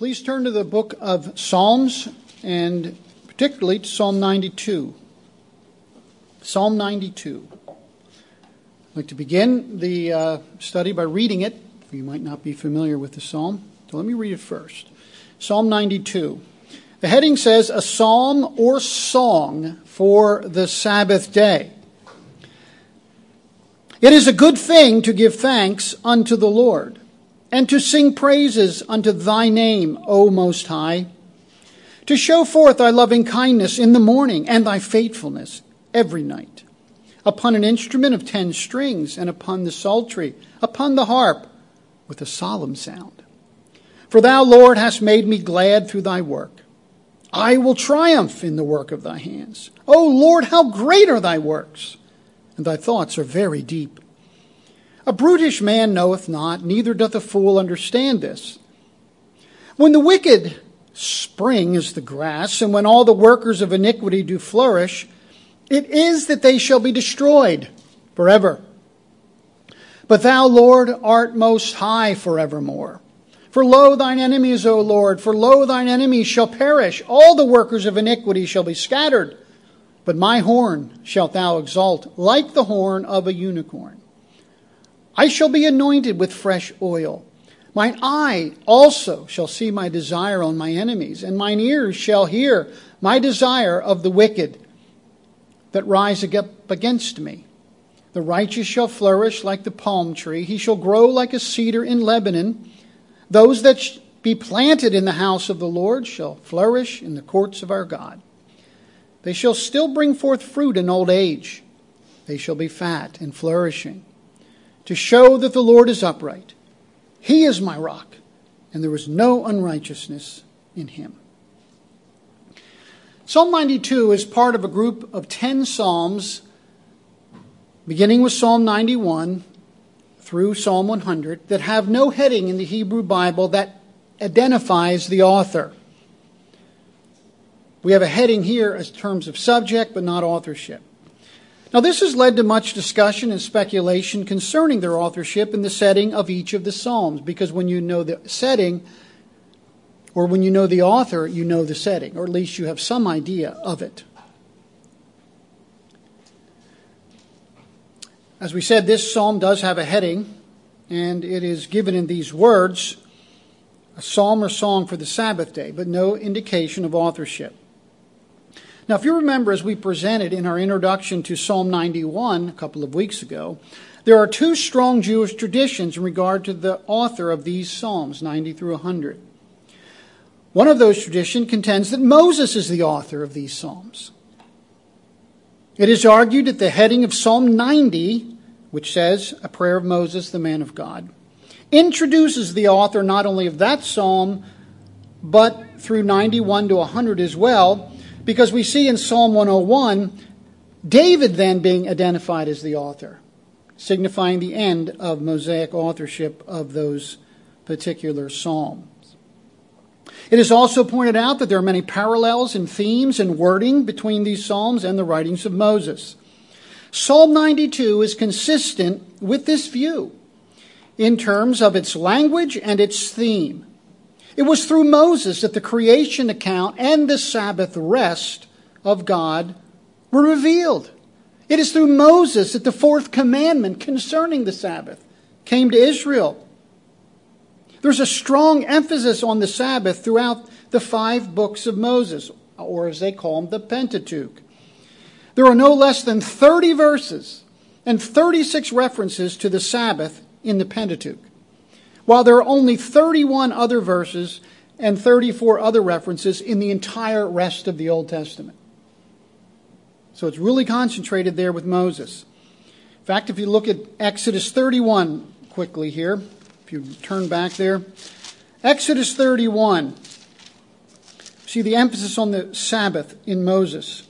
Please turn to the book of Psalms, and particularly to Psalm 92. Psalm 92. I'd like to begin the study by reading it. You might not be familiar with the psalm, so let me read it first. Psalm 92. The heading says, a psalm or song for the Sabbath day. It is a good thing to give thanks unto the Lord, and to sing praises unto thy name, O Most High, to show forth thy loving kindness in the morning, and thy faithfulness every night, upon an instrument of 10 strings, and upon the psaltery, upon the harp, with a solemn sound. For thou, Lord, hast made me glad through thy work. I will triumph in the work of thy hands. O Lord, how great are thy works, and thy thoughts are very deep. A brutish man knoweth not, neither doth a fool understand this. When the wicked spring as the grass, and when all the workers of iniquity do flourish, it is that they shall be destroyed forever. But thou, Lord, art most high forevermore. For lo, thine enemies, O Lord, for lo, thine enemies shall perish. All the workers of iniquity shall be scattered. But my horn shalt thou exalt, like the horn of a unicorn. I shall be anointed with fresh oil. Mine eye also shall see my desire on my enemies, and mine ears shall hear my desire of the wicked that rise up against me. The righteous shall flourish like the palm tree. He shall grow like a cedar in Lebanon. Those that be planted in the house of the Lord shall flourish in the courts of our God. They shall still bring forth fruit in old age. They shall be fat and flourishing, to show that the Lord is upright. He is my rock, and there is no unrighteousness in him. Psalm 92 is part of a group of 10 psalms, beginning with Psalm 91 through Psalm 100, that have no heading in the Hebrew Bible that identifies the author. We have a heading here as terms of subject, but not authorship. Now, this has led to much discussion and speculation concerning their authorship and the setting of each of the psalms, because when you know the setting, or when you know the author, you know the setting, or at least you have some idea of it. As we said, this psalm does have a heading, and it is given in these words, a psalm or song for the Sabbath day, but no indication of authorship. Now, if you remember, as we presented in our introduction to Psalm 91 a couple of weeks ago, there are 2 strong Jewish traditions in regard to the author of these psalms, 90 through 100. One of those traditions contends that Moses is the author of these psalms. It is argued that the heading of Psalm 90, which says, a prayer of Moses, the man of God, introduces the author not only of that psalm, but through 91 to 100 as well, because we see in Psalm 101, David then being identified as the author, signifying the end of Mosaic authorship of those particular psalms. It is also pointed out that there are many parallels in themes and wording between these psalms and the writings of Moses. Psalm 92 is consistent with this view in terms of its language and its theme. It was through Moses that the creation account and the Sabbath rest of God were revealed. It is through Moses that the 4th commandment concerning the Sabbath came to Israel. There's a strong emphasis on the Sabbath throughout the 5 books of Moses, or as they call them, the Pentateuch. There are no less than 30 verses and 36 references to the Sabbath in the Pentateuch, while there are only 31 other verses and 34 other references in the entire rest of the Old Testament. So it's really concentrated there with Moses. In fact, if you look at Exodus 31 quickly here, if you turn back there, Exodus 31, see the emphasis on the Sabbath in Moses.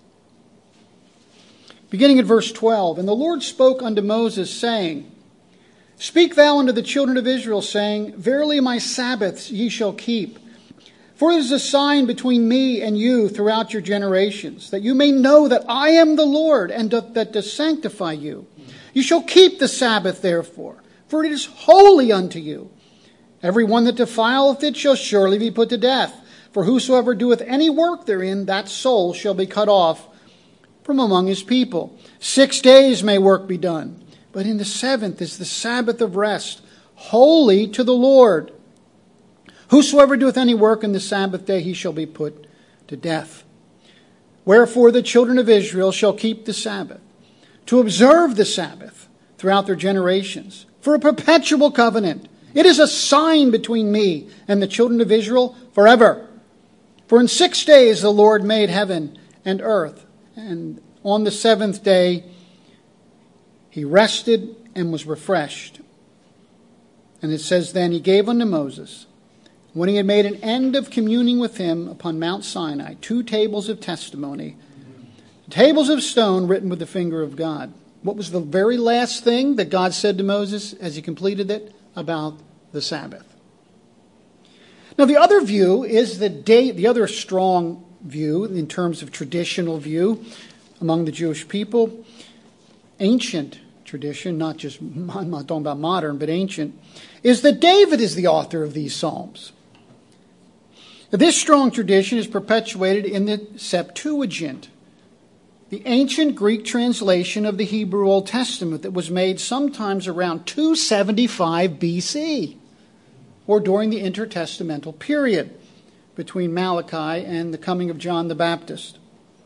Beginning at verse 12, and the Lord spoke unto Moses, saying, Speak thou unto the children of Israel, saying, Verily my Sabbaths ye shall keep. For it is a sign between me and you throughout your generations, that you may know that I am the Lord, and that to sanctify you. You shall keep the Sabbath, therefore, for it is holy unto you. Every one that defileth it shall surely be put to death. For whosoever doeth any work therein, that soul shall be cut off from among his people. 6 days may work be done, but in the seventh is the Sabbath of rest, holy to the Lord. Whosoever doeth any work in the Sabbath day, he shall be put to death. Wherefore the children of Israel shall keep the Sabbath, to observe the Sabbath throughout their generations, for a perpetual covenant. It is a sign between me and the children of Israel forever. For in 6 days the Lord made heaven and earth, and on the seventh day he rested and was refreshed. And it says, then he gave unto Moses, when he had made an end of communing with him upon Mount Sinai, 2 tables of testimony, tables of stone written with the finger of God. What was the very last thing that God said to Moses as he completed it? About the Sabbath. Now the other view is the other strong view in terms of traditional view among the Jewish people, ancient tradition, not just, I'm not talking about modern, but ancient, is that David is the author of these Psalms. This strong tradition is perpetuated in the Septuagint, the ancient Greek translation of the Hebrew Old Testament that was made sometimes around 275 BC, or during the intertestamental period between Malachi and the coming of John the Baptist.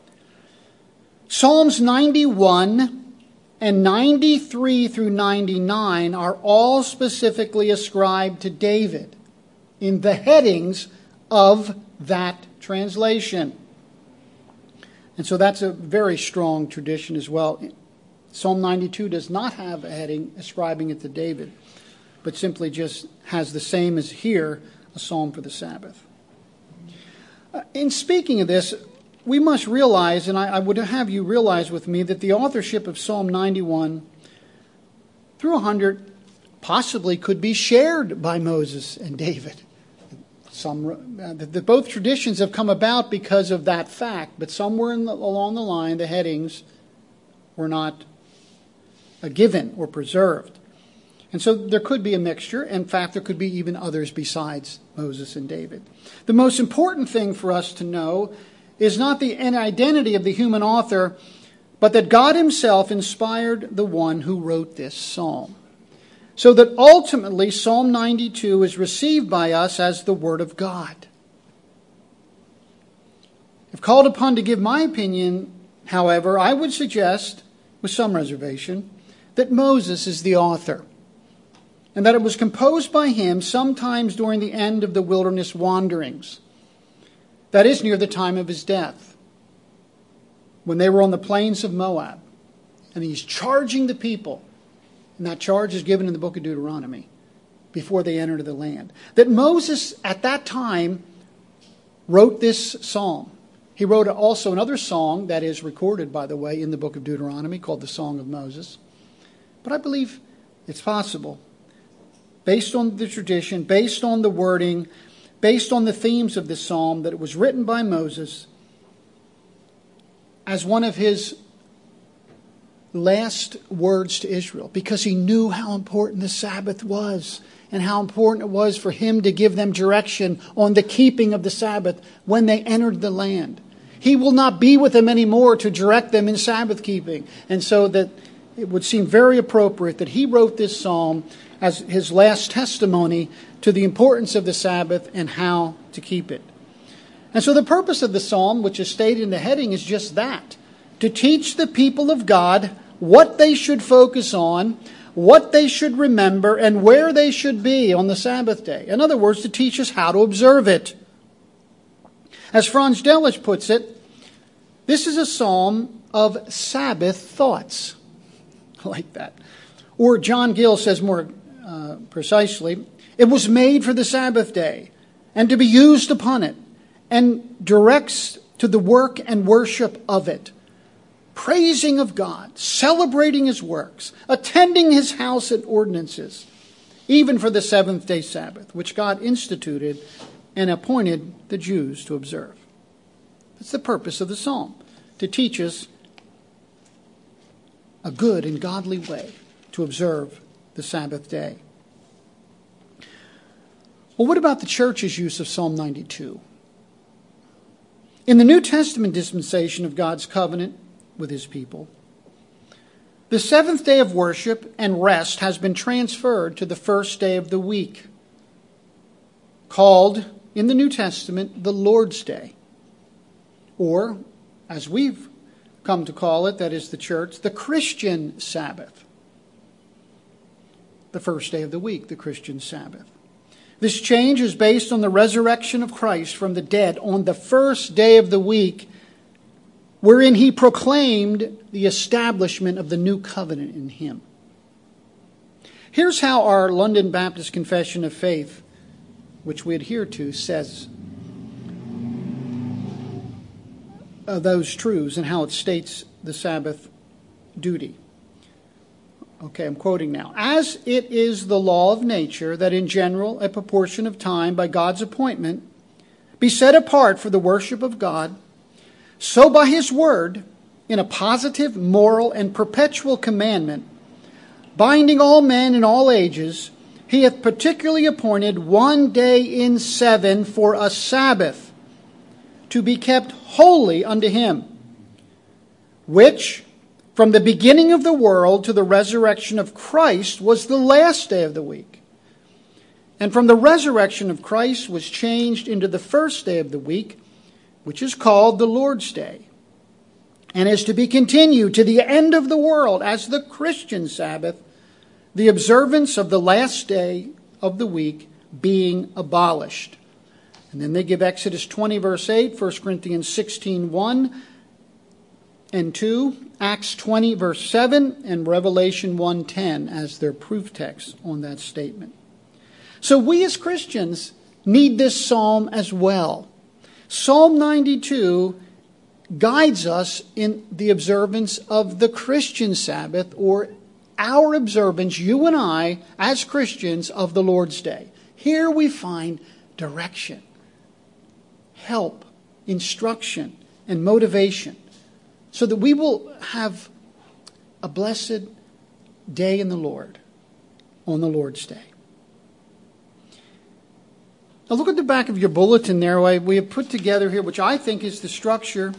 Psalms 91 and 93 through 99 are all specifically ascribed to David in the headings of that translation. And so that's a very strong tradition as well. Psalm 92 does not have a heading ascribing it to David, but simply just has the same as here, a psalm for the Sabbath. In speaking of this, we must realize, and I would have you realize with me, that the authorship of Psalm 91 through 100 possibly could be shared by Moses and David. Both traditions have come about because of that fact, but somewhere along the line, the headings were not given or preserved. And so there could be a mixture. In fact, there could be even others besides Moses and David. The most important thing for us to know is not the identity of the human author, but that God himself inspired the one who wrote this psalm. So that ultimately Psalm 92 is received by us as the Word of God. If called upon to give my opinion, however, I would suggest, with some reservation, that Moses is the author, and that it was composed by him sometimes during the end of the wilderness wanderings. That is, near the time of his death, when they were on the plains of Moab, and he's charging the people. And that charge is given in the book of Deuteronomy before they enter the land. That Moses at that time wrote this psalm. He wrote also another song that is recorded, by the way, in the book of Deuteronomy called the Song of Moses. But I believe it's possible, based on the tradition, based on the wording, based on the themes of this psalm, that it was written by Moses as one of his last words to Israel, because he knew how important the Sabbath was and how important it was for him to give them direction on the keeping of the Sabbath when they entered the land. He will not be with them anymore to direct them in Sabbath keeping. And so that it would seem very appropriate that he wrote this psalm as his last testimony to the importance of the Sabbath and how to keep it. And so the purpose of the psalm, which is stated in the heading, is just that: to teach the people of God what they should focus on, what they should remember, and where they should be on the Sabbath day. In other words, to teach us how to observe it. As Franz Delitzsch puts it, this is a psalm of Sabbath thoughts. I like that. Or John Gill says more precisely, it was made for the Sabbath day and to be used upon it, and directs to the work and worship of it. Praising of God, celebrating his works, attending his house and ordinances, even for the seventh-day Sabbath, which God instituted and appointed the Jews to observe. That's the purpose of the psalm, to teach us a good and godly way to observe the Sabbath day. Well, what about the church's use of Psalm 92? In the New Testament dispensation of God's covenant with his people, the seventh day of worship and rest has been transferred to the first day of the week, called in the New Testament the Lord's Day, or, as we've come to call it, that is the church, the Christian Sabbath. The first day of the week, the Christian Sabbath. This change is based on the resurrection of Christ from the dead on the first day of the week, wherein he proclaimed the establishment of the new covenant in him. Here's how our London Baptist Confession of Faith, which we adhere to, says those truths and how it states the Sabbath duty. Okay, I'm quoting now. As it is the law of nature that in general a proportion of time by God's appointment be set apart for the worship of God, so by his word, in a positive, moral, and perpetual commandment, binding all men in all ages, he hath particularly appointed one day in 7 for a Sabbath, to be kept holy unto him, which from the beginning of the world to the resurrection of Christ was the last day of the week. And from the resurrection of Christ was changed into the first day of the week, which is called the Lord's Day, and is to be continued to the end of the world as the Christian Sabbath, the observance of the last day of the week being abolished. And then they give Exodus 20 verse 8, 1 Corinthians 16, 1 and 2, Acts 20 verse 7, and Revelation 1:10 as their proof text on that statement. So we as Christians need this psalm as well. Psalm 92 guides us in the observance of the Christian Sabbath, or our observance, you and I, as Christians, of the Lord's Day. Here we find direction, help, instruction, and motivation, so that we will have a blessed day in the Lord on the Lord's Day. Now look at the back of your bulletin there. We have put together here, which I think is the structure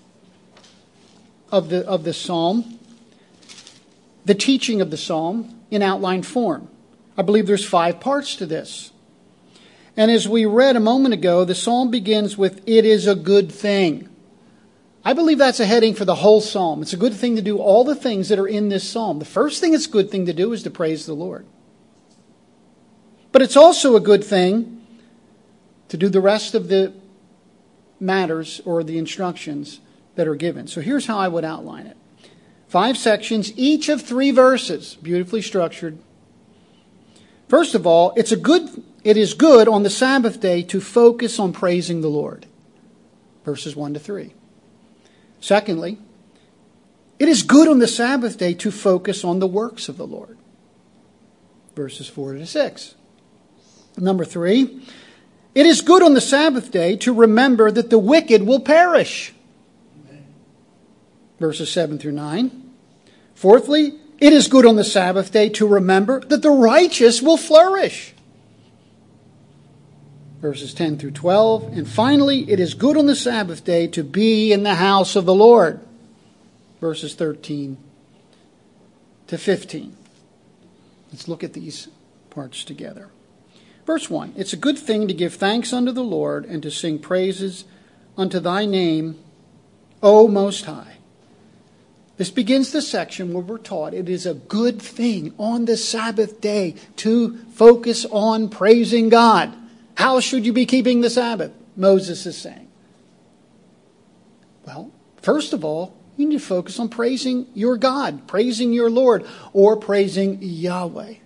of the psalm, the teaching of the psalm in outline form. I believe there's 5 parts to this. And as we read a moment ago, the psalm begins with, "It is a good thing." I believe that's a heading for the whole psalm. It's a good thing to do all the things that are in this psalm. The first thing it's a good thing to do is to praise the Lord. But it's also a good thing to do the rest of the matters or the instructions that are given. So here's how I would outline it. 5 sections, each of 3 verses, beautifully structured. First of all, it is good on the Sabbath day to focus on praising the Lord. Verses 1 to 3. Secondly, it is good on the Sabbath day to focus on the works of the Lord. Verses 4 to 6. Number 3, it is good on the Sabbath day to remember that the wicked will perish. Verses 7 through 9. Fourthly, it is good on the Sabbath day to remember that the righteous will flourish. Verses 10 through 12. And finally, it is good on the Sabbath day to be in the house of the Lord. Verses 13 to 15. Let's look at these parts together. Verse 1, it's a good thing to give thanks unto the Lord and to sing praises unto thy name, O Most High. This begins the section where we're taught it is a good thing on the Sabbath day to focus on praising God. How should you be keeping the Sabbath? Moses is saying. Well, first of all, you need to focus on praising your God, praising your Lord, or praising Yahweh.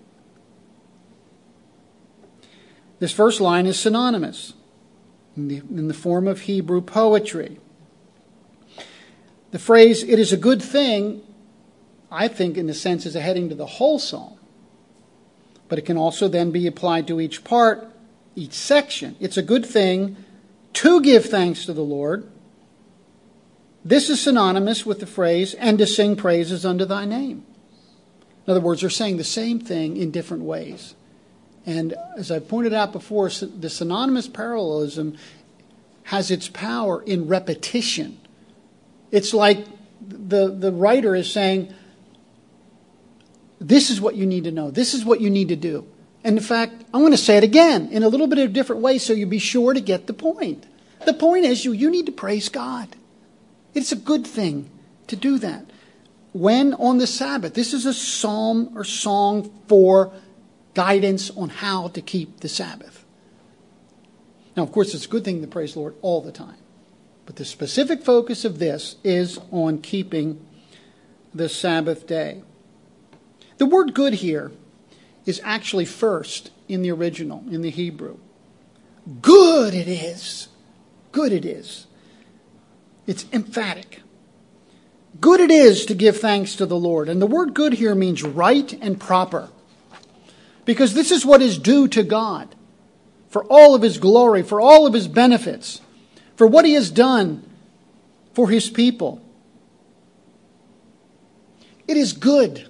This first line is synonymous in the form of Hebrew poetry. The phrase, it is a good thing, I think in a sense is a heading to the whole psalm. But it can also then be applied to each part, each section. It's a good thing to give thanks to the Lord. This is synonymous with the phrase, and to sing praises unto thy name. In other words, they're saying the same thing in different ways. And as I pointed out before, the synonymous parallelism has its power in repetition. It's like the writer is saying, this is what you need to know. This is what you need to do. And in fact, I'm going to say it again in a little bit of a different way so you'll be sure to get the point. The point is you need to praise God. It's a good thing to do that. When on the Sabbath, this is a psalm or song for guidance on how to keep the Sabbath. Now, of course, it's a good thing to praise the Lord all the time. But the specific focus of this is on keeping the Sabbath day. The word good here is actually first in the original, in the Hebrew. Good it is. Good it is. It's emphatic. Good it is to give thanks to the Lord. And the word good here means right and proper. Because this is what is due to God. For all of His glory, for all of His benefits. For what He has done for His people. It is good.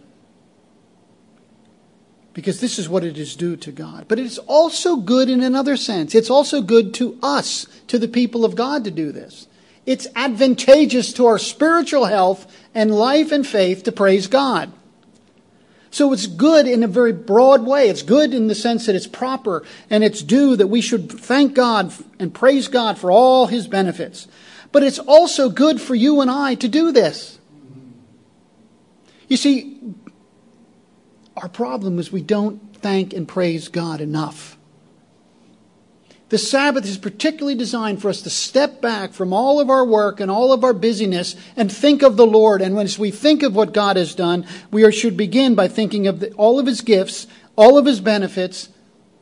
Because this is what it is due to God. But it is also good in another sense. It's also good to us, to the people of God, to do this. It's advantageous to our spiritual health and life and faith to praise God. So it's good in a very broad way. It's good in the sense that it's proper and it's due, that we should thank God and praise God for all His benefits. But it's also good for you and I to do this. You see, our problem is we don't thank and praise God enough. The Sabbath is particularly designed for us to step back from all of our work and all of our busyness and think of the Lord. And as we think of what God has done, we should begin by thinking of all of His gifts, all of His benefits,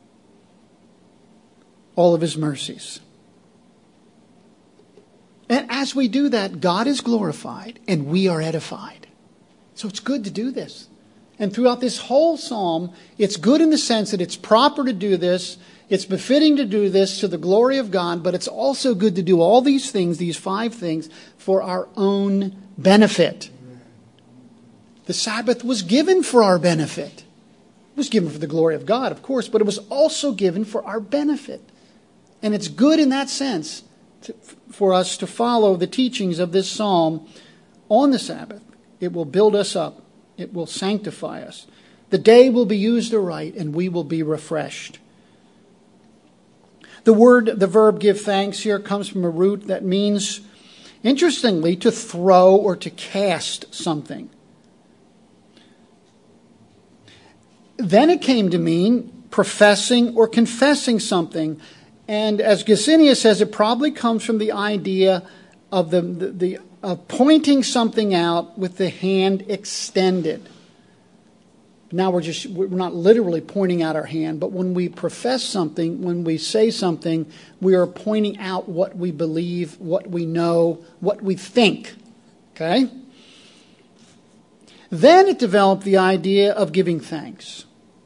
all of His mercies. And as we do that, God is glorified and we are edified. So it's good to do this. And throughout this whole psalm, it's good in the sense that it's proper to do this. It's befitting to do this to the glory of God, but it's also good to do all these things, these 5 things, for our own benefit. The Sabbath was given for our benefit. It was given for the glory of God, of course, but it was also given for our benefit. And it's good in that sense for us to follow the teachings of this psalm on the Sabbath. It will build us up. It will sanctify us. The day will be used aright, and we will be refreshed. The verb give thanks here comes from a root that means, interestingly, to throw or to cast something. Then it came to mean professing or confessing something. And as Gesenius says, it probably comes from the idea of of pointing something out with the hand extended. Now we're not literally pointing out our hand, but when we profess something, when we say something, we are pointing out what we believe, what we know, what we think. Okay? Then it developed the idea of giving thanks.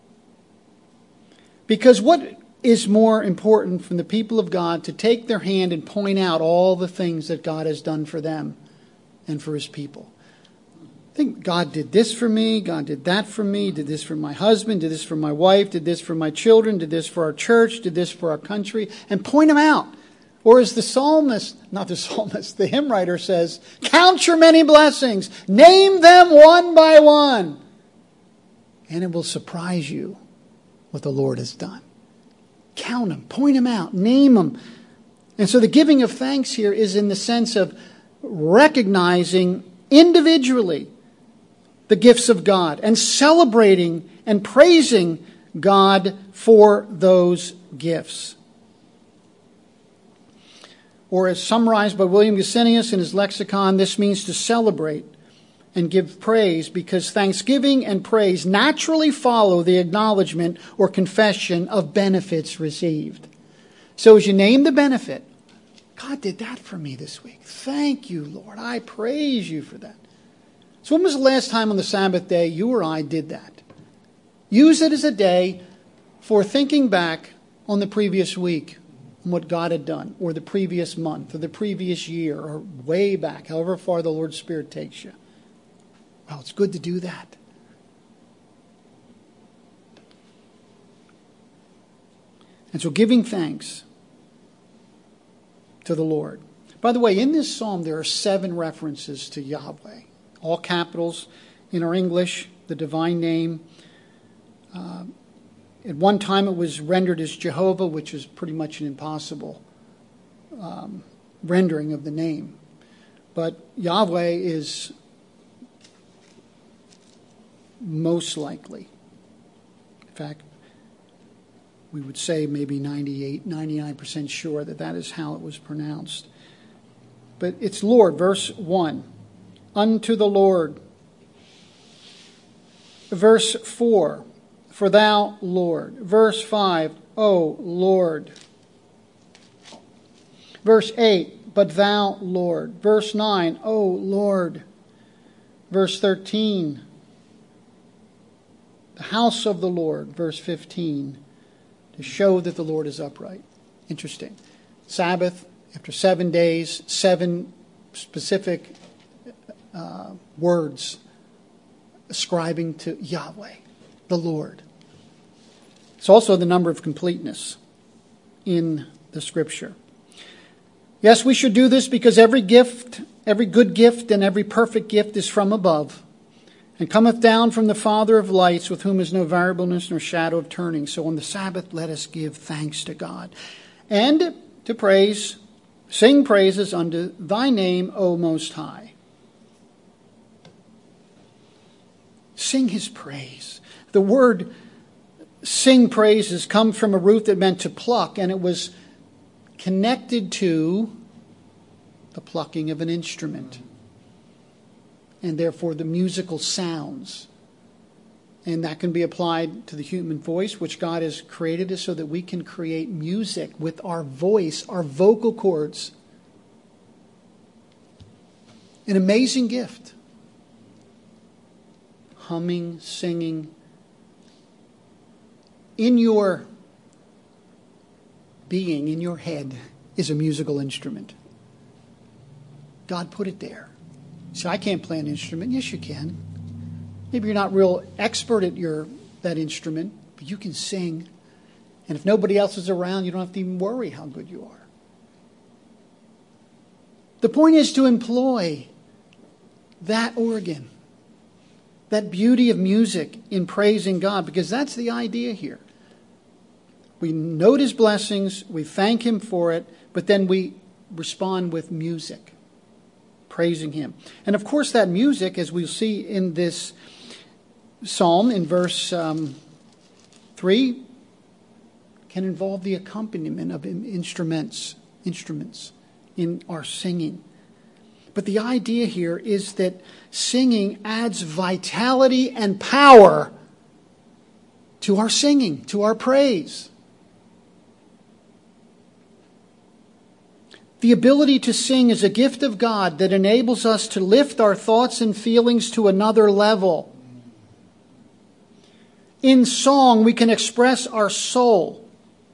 Because what is more important from the people of God to take their hand and point out all the things that God has done for them and for His people. I think God did this for me, God did that for me, did this for my husband, did this for my wife, did this for my children, did this for our church, did this for our country, and point them out. Or as the hymn writer says, count your many blessings, name them one by one, and it will surprise you what the Lord has done. Count them, point them out, name them. And so the giving of thanks here is in the sense of recognizing individually the gifts of God and celebrating and praising God for those gifts. Or as summarized by William Gesenius in his lexicon, this means to celebrate and give praise, because thanksgiving and praise naturally follow the acknowledgement or confession of benefits received. So as you name the benefit, God did that for me this week. Thank you, Lord. I praise you for that. So when was the last time on the Sabbath day you or I did that? Use it as a day for thinking back on the previous week and what God had done, or the previous month, or the previous year, or way back, however far the Lord's Spirit takes you. Well, it's good to do that. And so giving thanks to the Lord. By the way, in this psalm there are 7 references to Yahweh. All capitals in our English, the divine name. At one time it was rendered as Jehovah, which is pretty much an impossible rendering of the name. But Yahweh is most likely. In fact, we would say maybe 99% sure that is how it was pronounced. But it's Lord, verse 1. Unto the Lord. Verse 4. For thou, Lord. Verse 5. O Lord. Verse 8. But thou, Lord. Verse 9. O Lord. Verse 13. The house of the Lord. Verse 15. To show that the Lord is upright. Interesting. Sabbath, after 7 days, 7 specific words ascribing to Yahweh, the Lord. It's also the number of completeness in the Scripture. Yes, we should do this because every gift, every good gift and every perfect gift is from above, and cometh down from the Father of lights, with whom is no variableness nor shadow of turning. So on the Sabbath, let us give thanks to God, and to praise, sing praises unto thy name, O Most High. Sing his praise. The word sing praises come from a root that meant to pluck, and it was connected to the plucking of an instrument, and therefore the musical sounds. And that can be applied to the human voice, which God has created us so that we can create music with our voice, our vocal cords. An amazing gift. Humming, singing. In your being, in your head, is a musical instrument. God put it there. So I can't play an instrument. Yes, you can. Maybe you're not real expert at that instrument, but you can sing. And if nobody else is around, you don't have to even worry how good you are. The point is to employ that organ, that beauty of music in praising God, because that's the idea here. We note his blessings, we thank him for it, but then we respond with music, praising him. And of course that music, as we'll see in this psalm in verse 3, can involve the accompaniment of instruments in our singing. But the idea here is that singing adds vitality and power to our singing, to our praise. The ability to sing is a gift of God that enables us to lift our thoughts and feelings to another level. In song, we can express our soul.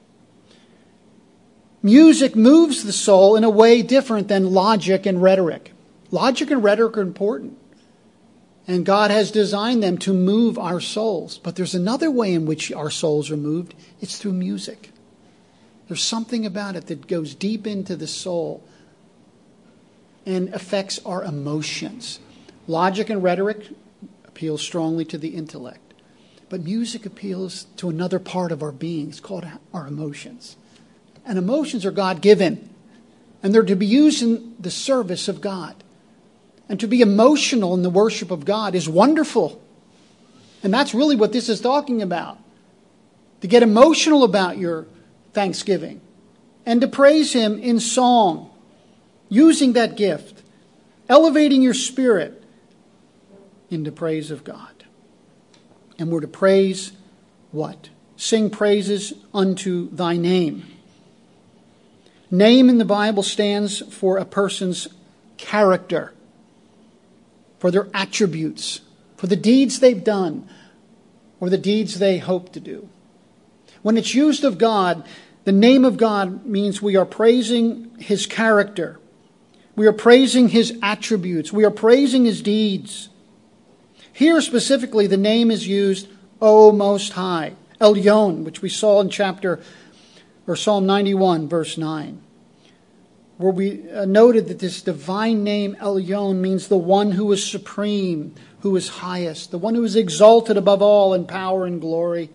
Music moves the soul in a way different than logic and rhetoric. Logic and rhetoric are important, and God has designed them to move our souls. But there's another way in which our souls are moved. It's through music. There's something about it that goes deep into the soul and affects our emotions. Logic and rhetoric appeal strongly to the intellect, but music appeals to another part of our being. It's called our emotions. And emotions are God-given, and they're to be used in the service of God. And to be emotional in the worship of God is wonderful. And that's really what this is talking about. To get emotional about your thanksgiving and to praise him in song, using that gift, elevating your spirit into praise of God. And we're to praise what? Sing praises unto thy name. Name in the Bible stands for a person's character, for their attributes, for the deeds they've done, or the deeds they hope to do. When it's used of God, the name of God means we are praising his character. We are praising his attributes. We are praising his deeds. Here specifically, the name is used, O Most High, Elyon, which we saw in chapter or Psalm 91, verse 9, where we noted that this divine name Elyon means the one who is supreme, who is highest, the one who is exalted above all in power and glory.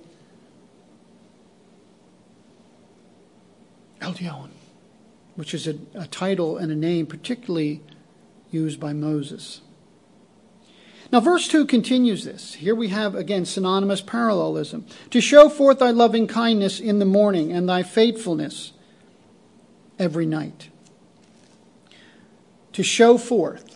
Elyon, which is a title and a name particularly used by Moses. Now, verse 2 continues this. Here we have, again, synonymous parallelism. To show forth thy loving kindness in the morning and thy faithfulness every night. To show forth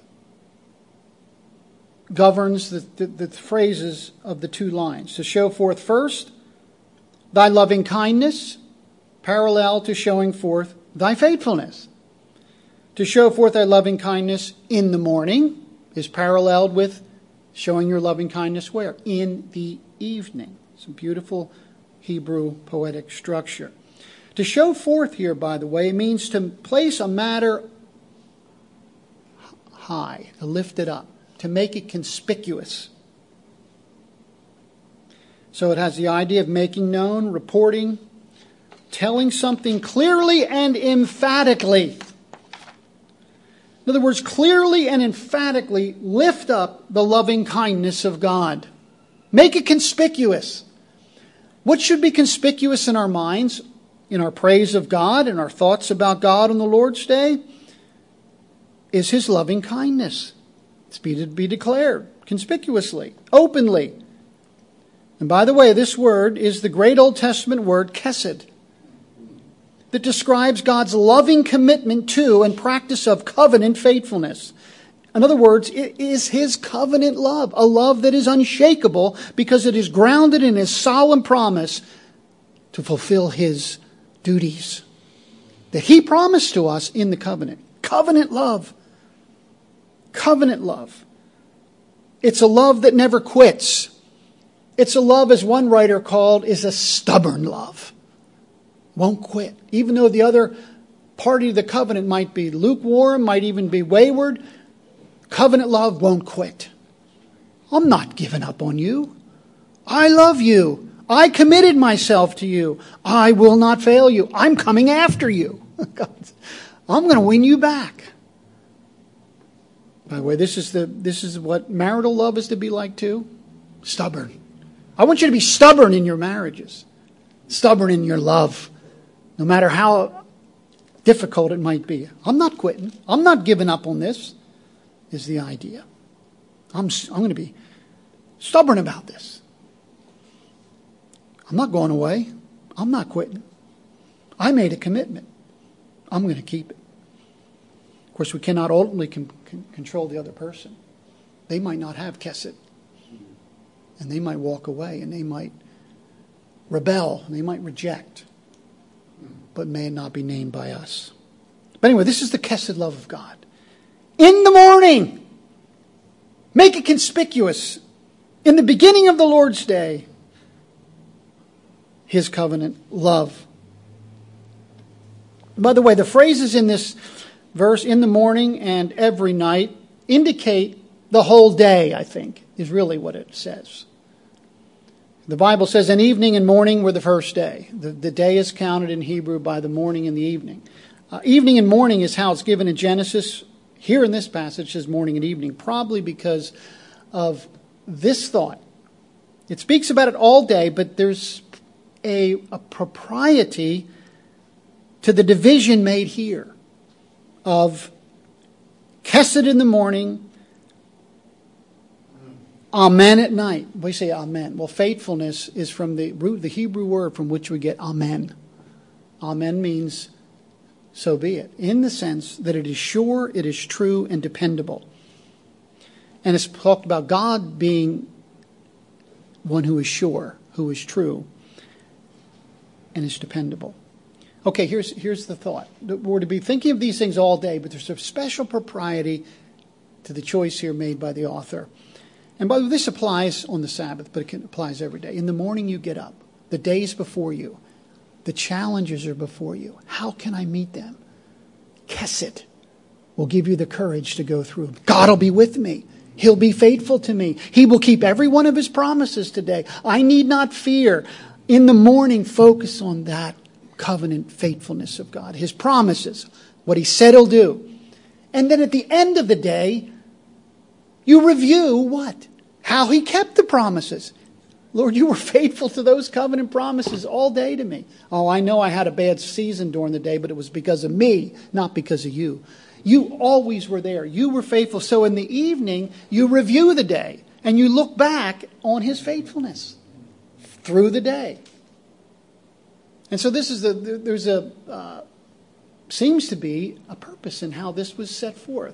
governs the phrases of the two lines. To show forth first thy loving kindness, parallel to showing forth thy faithfulness. To show forth thy loving kindness in the morning is paralleled with showing your loving kindness where? In the evening. It's a beautiful Hebrew poetic structure. To show forth here, by the way, means to place a matter high, to lift it up, to make it conspicuous. So it has the idea of making known, reporting, telling something clearly and emphatically. In other words, clearly and emphatically lift up the loving kindness of God. Make it conspicuous. What should be conspicuous in our minds, in our praise of God, in our thoughts about God on the Lord's Day, is His loving kindness. It's to be declared conspicuously, openly. And by the way, this word is the great Old Testament word chesed, that describes God's loving commitment to and practice of covenant faithfulness. In other words, it is His covenant love, a love that is unshakable because it is grounded in His solemn promise to fulfill His duties that He promised to us in the covenant. Covenant love. Covenant love. It's a love that never quits. It's a love, as one writer called, is a stubborn love. Won't quit. Even though the other party of the covenant might be lukewarm, might even be wayward, covenant love won't quit. I'm not giving up on you. I love you. I committed myself to you. I will not fail you. I'm coming after you. I'm going to win you back. By the way, this is what marital love is to be like too. Stubborn. I want you to be stubborn in your marriages. Stubborn in your love. No matter how difficult it might be. I'm not quitting. I'm not giving up on this, is the idea. I'm going to be stubborn about this. I'm not going away. I'm not quitting. I made a commitment. I'm going to keep it. Of course, we cannot ultimately control the other person. They might not have chesed. And they might walk away and they might rebel and they might reject. But may it not be named by us. But anyway, this is the chesed love of God. In the morning, make it conspicuous. In the beginning of the Lord's day, His covenant love. By the way, the phrases in this verse, in the morning and every night, indicate the whole day, I think, is really what it says. The Bible says an evening and morning were the first day. The day is counted in Hebrew by the morning and the evening. Evening and morning is how it's given in Genesis. Here in this passage it says morning and evening, probably because of this thought. It speaks about it all day, but there's a propriety to the division made here of chesed in the morning, amen at night. We say amen. Well, faithfulness is from the root, the Hebrew word from which we get amen. Amen means so be it, in the sense that it is sure, it is true, and dependable. And it's talked about God being one who is sure, who is true, and is dependable. Okay, here's the thought. We're to be thinking of these things all day, but there's a special propriety to the choice here made by the author. And by the way, this applies on the Sabbath, but it applies every day. In the morning you get up. The day's before you. The challenges are before you. How can I meet them? Chesed will give you the courage to go through. God will be with me. He'll be faithful to me. He will keep every one of His promises today. I need not fear. In the morning, focus on that covenant faithfulness of God, His promises, what He said He'll do. And then at the end of the day, you review what? How He kept the promises. Lord, you were faithful to those covenant promises all day to me. Oh, I know I had a bad season during the day, but it was because of me, not because of you. You always were there. You were faithful. So in the evening, you review the day and you look back on His faithfulness through the day. And so this is seems to be a purpose in how this was set forth.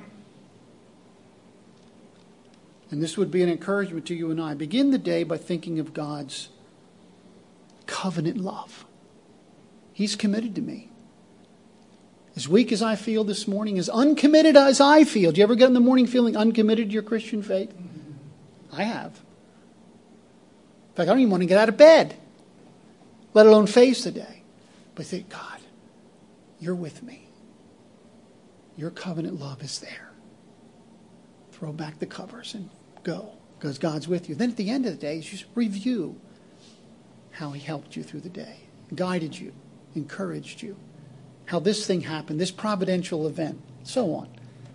And this would be an encouragement to you and I. Begin the day by thinking of God's covenant love. He's committed to me. As weak as I feel this morning, as uncommitted as I feel. Do you ever get in the morning feeling uncommitted to your Christian faith? I have. In fact, I don't even want to get out of bed, let alone face the day. But think, God, you're with me. Your covenant love is there. Throw back the covers and go, because God's with you. Then at the end of the day, you just review how He helped you through the day, guided you, encouraged you, how this thing happened, this providential event, so on.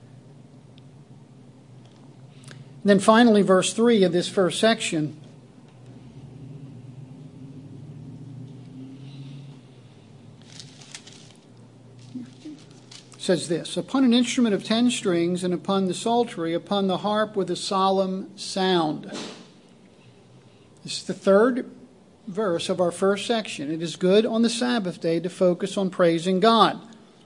And then finally, verse 3 of this first section says this: upon an instrument of 10 strings, and upon the psaltery, upon the harp with a solemn sound. This is the third verse of our first section. It is good on the Sabbath day to focus on praising God.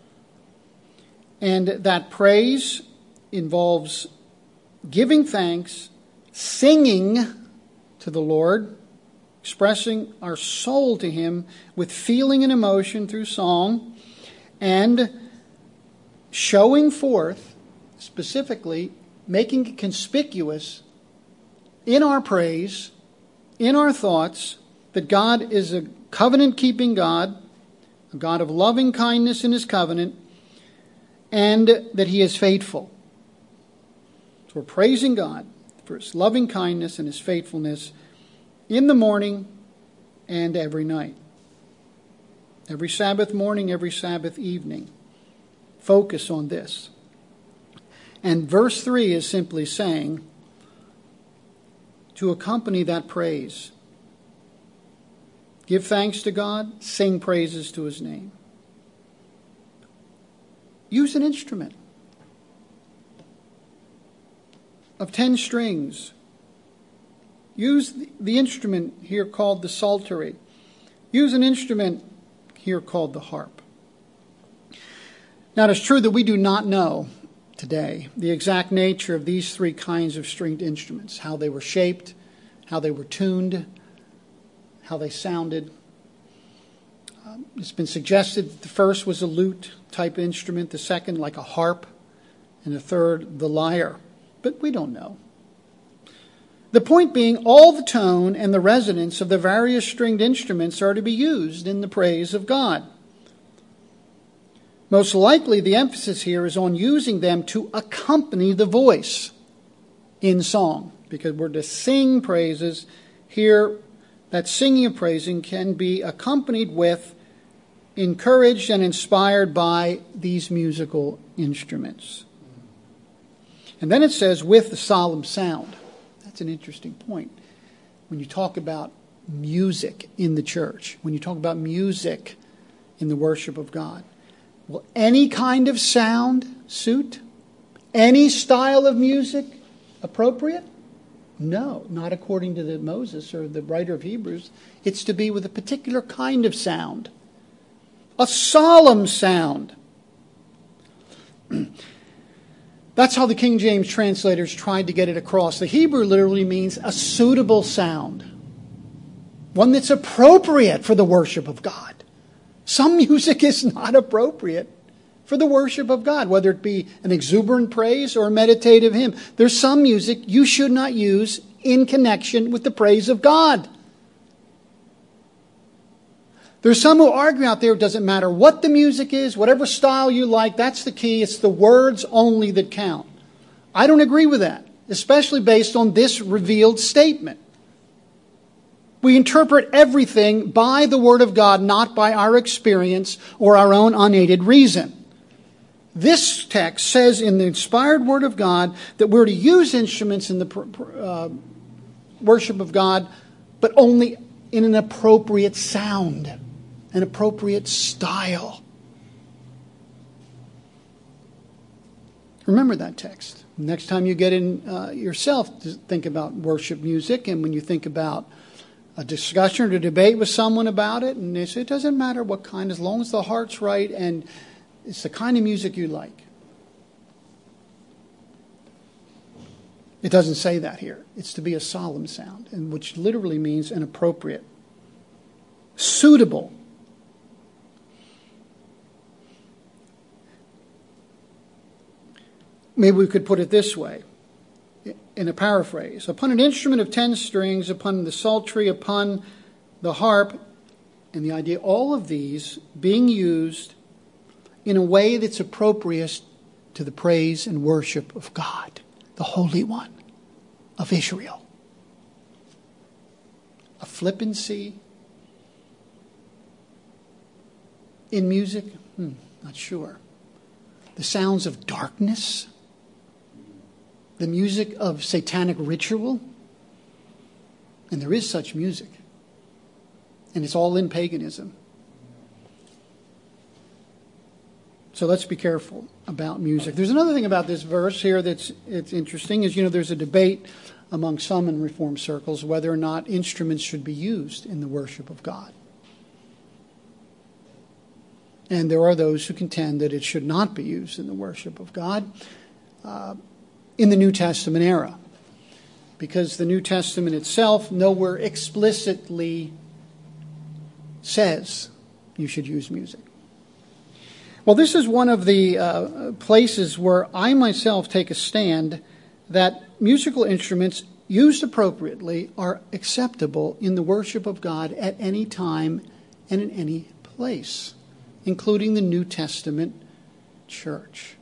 And that praise involves giving thanks, singing to the Lord, expressing our soul to Him with feeling and emotion through song, and showing forth, specifically, making it conspicuous in our praise, in our thoughts, that God is a covenant-keeping God, a God of loving kindness in His covenant, and that He is faithful. So we're praising God for His loving kindness and His faithfulness in the morning and every night. Every Sabbath morning, every Sabbath evening. Focus on this. And verse 3 is simply saying, to accompany that praise, give thanks to God, sing praises to His name. Use an instrument of 10 strings. Use the instrument here called the psaltery. Use an instrument here called the harp. Now, it is true that we do not know today the exact nature of these 3 kinds of stringed instruments, how they were shaped, how they were tuned, how they sounded. It's been suggested that the first was a lute type instrument, the second like a harp, and the third the lyre. But we don't know. The point being, all the tone and the resonance of the various stringed instruments are to be used in the praise of God. Most likely, the emphasis here is on using them to accompany the voice in song, because we're to sing praises. Here, that singing of praising can be accompanied with, encouraged and inspired by these musical instruments. And then it says, with the solemn sound. That's an interesting point. When you talk about music in the church, when you talk about music in the worship of God, will any kind of sound suit? Any style of music appropriate? No, not according to the Moses or the writer of Hebrews. It's to be with a particular kind of sound. A solemn sound. That's how the King James translators tried to get it across. The Hebrew literally means a suitable sound. One that's appropriate for the worship of God. Some music is not appropriate for the worship of God, whether it be an exuberant praise or a meditative hymn. There's some music you should not use in connection with the praise of God. There's some who argue out there it doesn't matter what the music is, whatever style you like, that's the key. It's the words only that count. I don't agree with that, especially based on this revealed statement. We interpret everything by the Word of God, not by our experience or our own unaided reason. This text says in the inspired Word of God that we're to use instruments in the worship of God, but only in an appropriate sound, an appropriate style. Remember that text. Next time you get in yourself to think about worship music, and when you think about a discussion or a debate with someone about it, and they say it doesn't matter what kind, as long as the heart's right and it's the kind of music you like. It doesn't say that here. It's to be a solemn sound, and which literally means an appropriate, suitable. Maybe we could put it this way, in a paraphrase. Upon an instrument of 10 strings, upon the psaltery, upon the harp, and the idea, all of these being used in a way that's appropriate to the praise and worship of God, the Holy One of Israel. A flippancy in music? Not sure. The sounds of darkness? The music of satanic ritual? And there is such music. And it's all in paganism. So let's be careful about music. There's another thing about this verse here it's interesting is, there's a debate among some in Reformed circles whether or not instruments should be used in the worship of God. And there are those who contend that it should not be used in the worship of God in the New Testament era. Because the New Testament itself nowhere explicitly says you should use music. Well, this is one of the places where I myself take a stand that musical instruments used appropriately are acceptable in the worship of God at any time and in any place, including the New Testament church.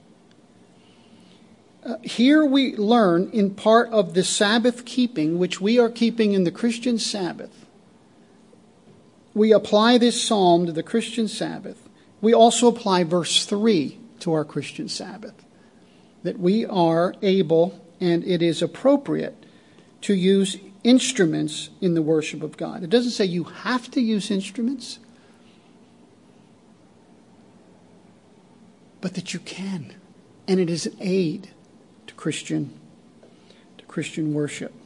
Here we learn in part of the Sabbath keeping, which we are keeping in the Christian Sabbath. We apply this psalm to the Christian Sabbath. We also apply verse 3 to our Christian Sabbath, that we are able and it is appropriate to use instruments in the worship of God. It doesn't say you have to use instruments, but that you can, and it is an aid to Christian worship.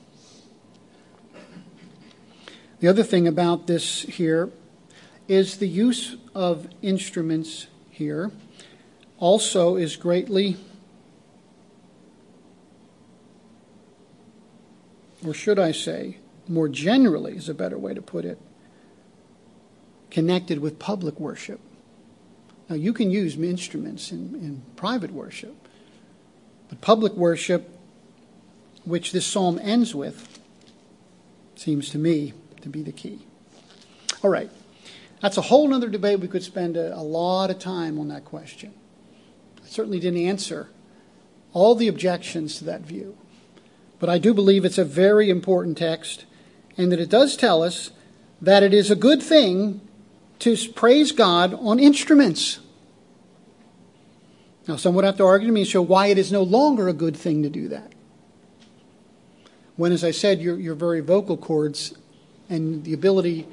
The other thing about this here is the use of instruments here also is greatly, or should I say, more generally is a better way to put it, connected with public worship. Now, you can use instruments in private worship, but public worship, which this psalm ends with, seems to me to be the key. All right. That's a whole other debate. We could spend a lot of time on that question. I certainly didn't answer all the objections to that view. But I do believe it's a very important text, and that it does tell us that it is a good thing to praise God on instruments. Now, some would have to argue to me and show why it is no longer a good thing to do that. When, as I said, your very vocal cords and the ability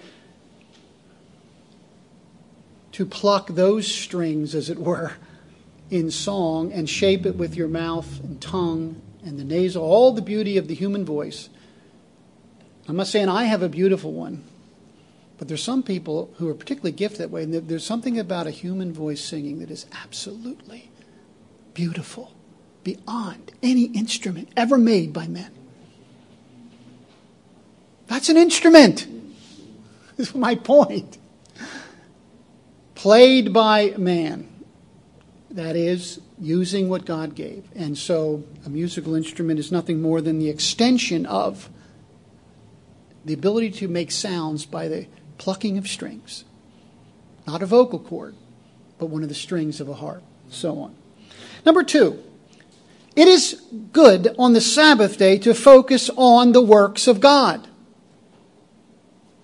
to pluck those strings, as it were, in song and shape it with your mouth and tongue and the nasal, all the beauty of the human voice. I'm not saying I have a beautiful one, but there's some people who are particularly gifted that way, and there's something about a human voice singing that is absolutely beautiful, beyond any instrument ever made by men. That's an instrument, is my point. Played by man. That is, using what God gave. And so a musical instrument is nothing more than the extension of the ability to make sounds by the plucking of strings. Not a vocal cord, but one of the strings of a harp, so on. Number 2, it is good on the Sabbath day to focus on the works of God.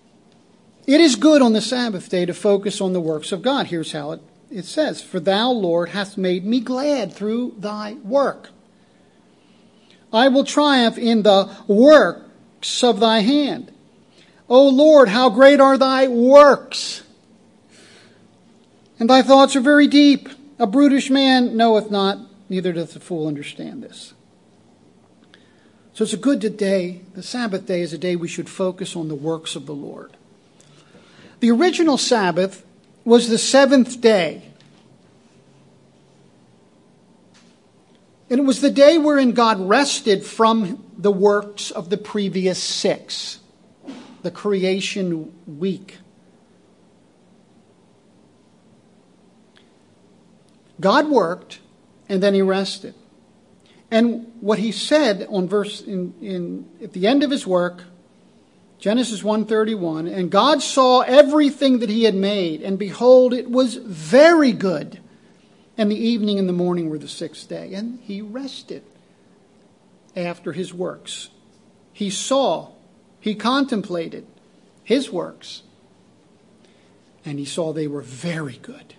It is good on the Sabbath day to focus on the works of God. Here's how it says, "For thou, Lord, hast made me glad through thy work. I will triumph in the works of thy hand. O Lord, how great are thy works! And thy thoughts are very deep. A brutish man knoweth not, neither doth the fool understand this." So it's a good day. The Sabbath day is a day we should focus on the works of the Lord. The original Sabbath was the seventh day. And it was the day wherein God rested from the works of the previous six, the creation week. God worked, and then he rested. And what he said on at the end of his work, Genesis 1:31, "And God saw everything that he had made, and behold, it was very good. And the evening and the morning were the sixth day." And he rested after his works. He saw, he contemplated his works, and he saw they were very good.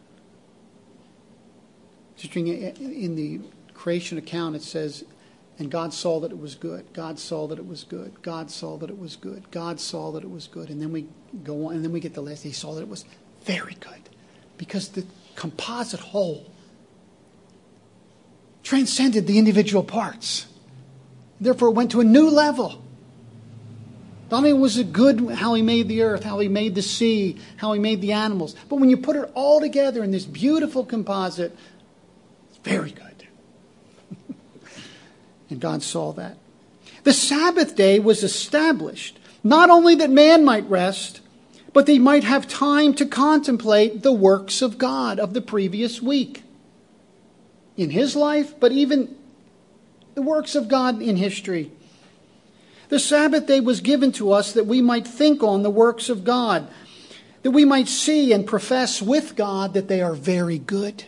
In the creation account it says, "And God saw that it was good. God saw that it was good. God saw that it was good. God saw that it was good." And then we go on, and then we get the last. He saw that it was very good. Because the composite whole transcended the individual parts. Therefore, it went to a new level. Not only was it good how he made the earth, how he made the sea, how he made the animals, but when you put it all together in this beautiful composite, it's very good. And God saw that. The Sabbath day was established not only that man might rest, but they might have time to contemplate the works of God of the previous week in his life, but even the works of God in history. The Sabbath day was given to us that we might think on the works of God, that we might see and profess with God that they are very good.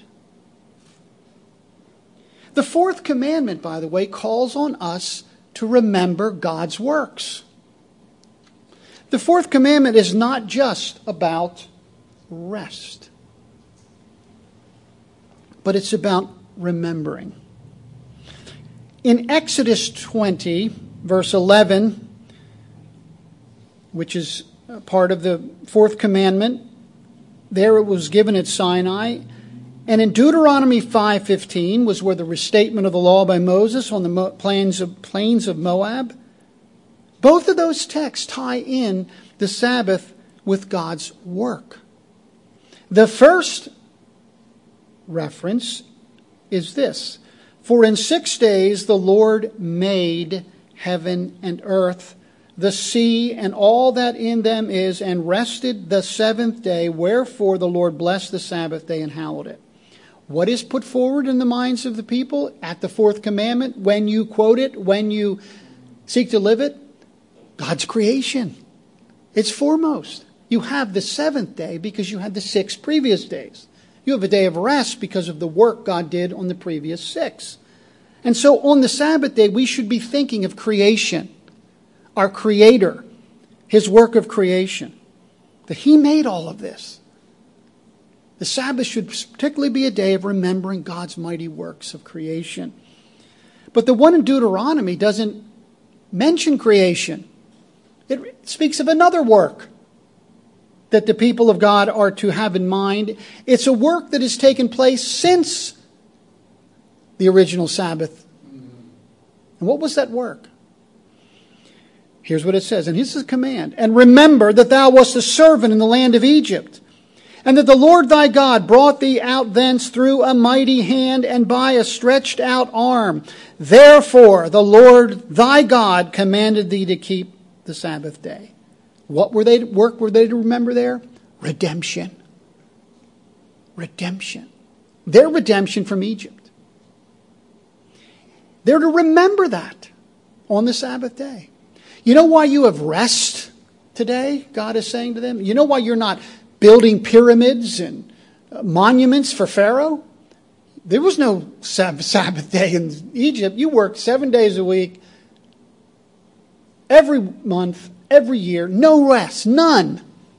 The fourth commandment, by the way, calls on us to remember God's works. The fourth commandment is not just about rest, but it's about remembering. In Exodus 20, verse 11, which is part of the fourth commandment, there it was given at Sinai. And in Deuteronomy 5:15 was where the restatement of the law by Moses on the plains of Moab. Both of those texts tie in the Sabbath with God's work. The first reference is this: "For in 6 days the Lord made heaven and earth, the sea and all that in them is, and rested the seventh day. Wherefore the Lord blessed the Sabbath day and hallowed it." What is put forward in the minds of the people at the fourth commandment when you quote it, when you seek to live it? God's creation. It's foremost. You have the seventh day because you had the 6 previous days. You have a day of rest because of the work God did on the previous 6. And so on the Sabbath day, we should be thinking of creation, our Creator, his work of creation, that he made all of this. The Sabbath should particularly be a day of remembering God's mighty works of creation. But the one in Deuteronomy doesn't mention creation. It speaks of another work that the people of God are to have in mind. It's a work that has taken place since the original Sabbath. And what was that work? Here's what it says, and this is a command. "And remember that thou wast a servant in the land of Egypt, and that the Lord thy God brought thee out thence through a mighty hand and by a stretched out arm. Therefore the Lord thy God commanded thee to keep the Sabbath day." What were they to remember there? Redemption. Redemption. Their redemption from Egypt. They're to remember that on the Sabbath day. You know why you have rest today? God is saying to them. You know why you're not building pyramids and monuments for Pharaoh? There was no Sabbath day in Egypt. You worked 7 days a week, every month, every year, no rest, none.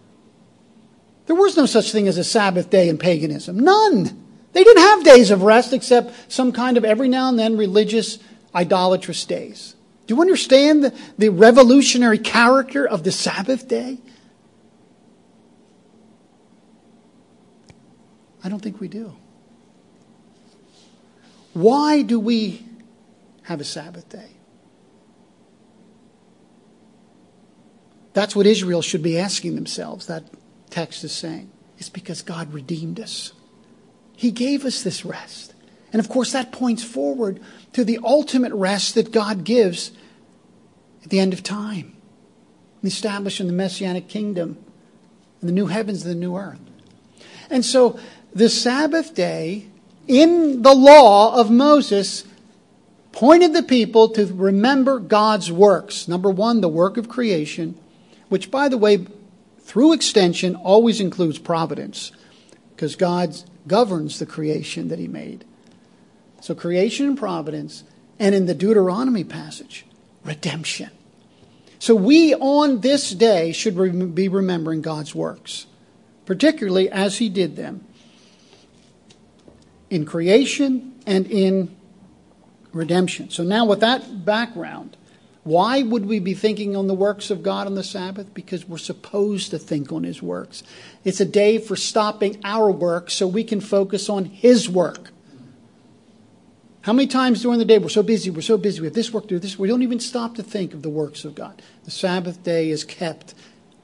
There was no such thing as a Sabbath day in paganism. None. They didn't have days of rest except some kind of every now and then religious idolatrous days. Do you understand the revolutionary character of the Sabbath day? I don't think we do. Why do we have a Sabbath day? That's what Israel should be asking themselves, that text is saying. It's because God redeemed us. He gave us this rest. And of course that points forward to the ultimate rest that God gives at the end of time. Establishing the Messianic kingdom and the new heavens and the new earth. And so the Sabbath day in the law of Moses pointed the people to remember God's works. Number one, the work of creation, which, by the way, through extension, always includes providence, because God governs the creation that he made. So creation and providence, and in the Deuteronomy passage, redemption. So we on this day should be remembering God's works, particularly as he did them in creation and in redemption. So now with that background, why would we be thinking on the works of God on the Sabbath? Because we're supposed to think on his works. It's a day for stopping our work so we can focus on his work. How many times during the day we're so busy, we have this work, do this. We don't even stop to think of the works of God. The Sabbath day is kept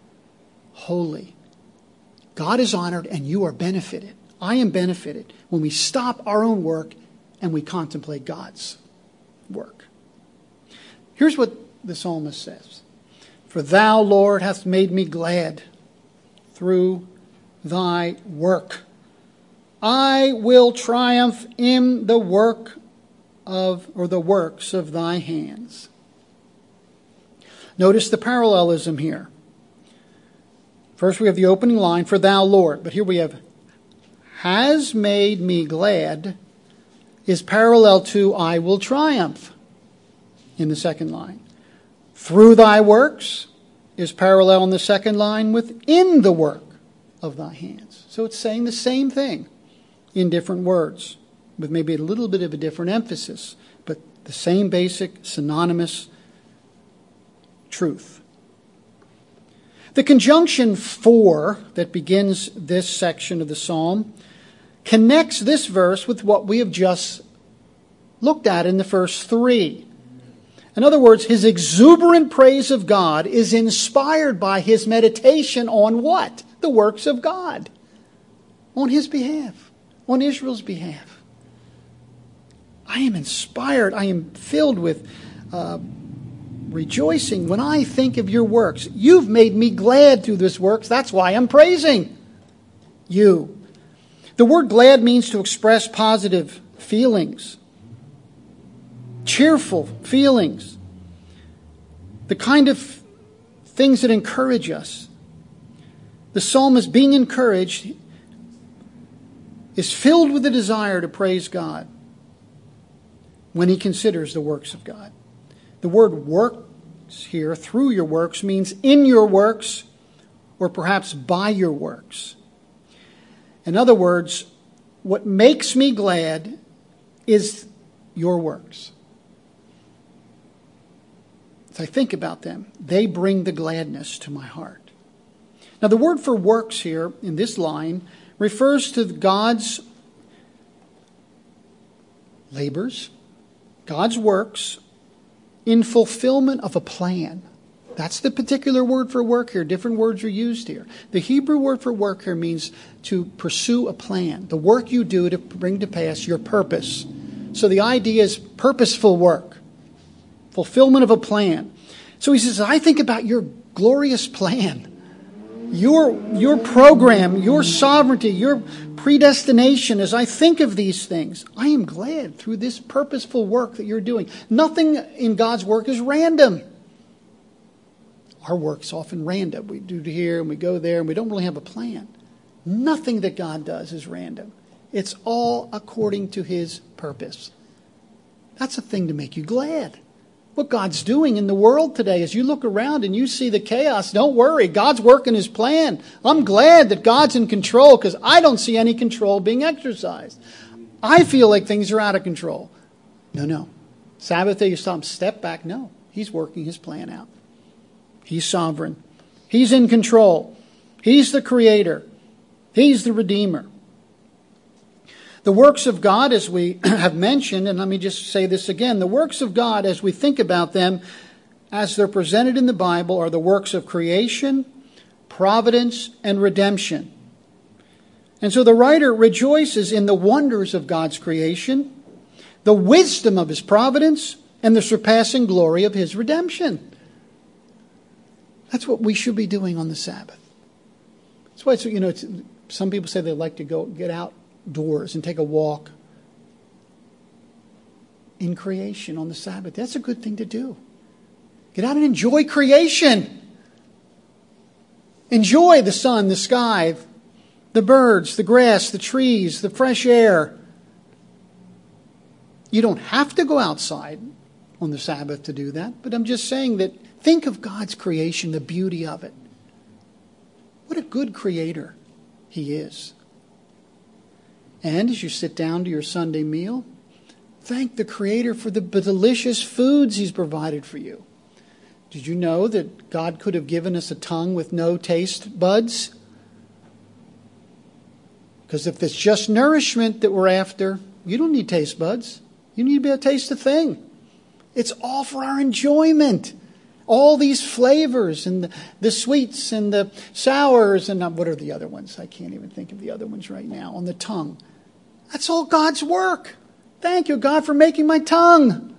holy. God is honored and you are benefited. I am benefited when we stop our own work and we contemplate God's work. Here's what the psalmist says. For thou, Lord, hast made me glad through thy work. I will triumph in the work of, or the works of thy hands. Notice the parallelism here. First we have the opening line, for thou, Lord. But here we have, has made me glad, is parallel to I will triumph in the second line. Through thy works is parallel in the second line with in the work of thy hands. So it's saying the same thing in different words, with maybe a little bit of a different emphasis, but the same basic synonymous truth. The conjunction for that begins this section of the psalm connects this verse with what we have just looked at in the first three. In other words, his exuberant praise of God is inspired by his meditation on what? The works of God. On his behalf. On Israel's behalf. I am inspired. I am filled with rejoicing when I think of your works. You've made me glad through this works. That's why I'm praising you. The word glad means to express positive feelings. Cheerful feelings. The kind of things that encourage us. The psalmist, being encouraged, is filled with the desire to praise God when he considers the works of God. The word works here, through your works, means in your works or perhaps by your works. In other words, what makes me glad is your works. As I think about them, they bring the gladness to my heart. Now, the word for works here in this line refers to God's labors, God's works in fulfillment of a plan. That's the particular word for work here. Different words are used here. The Hebrew word for work here means to pursue a plan. The work you do to bring to pass your purpose. So the idea is purposeful work. Fulfillment of a plan. So he says, I think about your glorious plan. Your program, your sovereignty, your predestination. As I think of these things, I am glad through this purposeful work that you're doing. Nothing in God's work is random. Our work's often random. We do here and we go there and we don't really have a plan. Nothing that God does is random. It's all according to his purpose. That's a thing to make you glad. what God's doing in the world today. As you look around and you see the chaos, don't worry. God's working His plan. I'm glad that God's in control because I don't see any control being exercised. I feel like things are out of control. No. Sabbath day, you saw Him step back. No, He's working His plan out. He's sovereign. He's in control. He's the Creator. He's the Redeemer. The works of God, as we have mentioned, and let me just say this again, the works of God, as we think about them, as they're presented in the Bible, are the works of creation, providence, and redemption. And so the writer rejoices in the wonders of God's creation, the wisdom of His providence, and the surpassing glory of His redemption. That's what we should be doing on the Sabbath. That's why some people say they like to go get outdoors and take a walk in creation on the Sabbath. That's a good thing to do. Get out and enjoy creation. Enjoy the sun, the sky, the birds, the grass, the trees, the fresh air. You don't have to go outside on the Sabbath to do that, but I'm just saying that think of God's creation, the beauty of it. What a good Creator He is. And as you sit down to your Sunday meal, thank the Creator for the delicious foods He's provided for you. Did you know that God could have given us a tongue with no taste buds? Because if it's just nourishment that we're after, you don't need taste buds. You need to be able to taste a thing. It's all for our enjoyment. All these flavors and the sweets and the sours and what are the other ones? I can't even think of the other ones right now on the tongue. That's all God's work. Thank you, God, for making my tongue.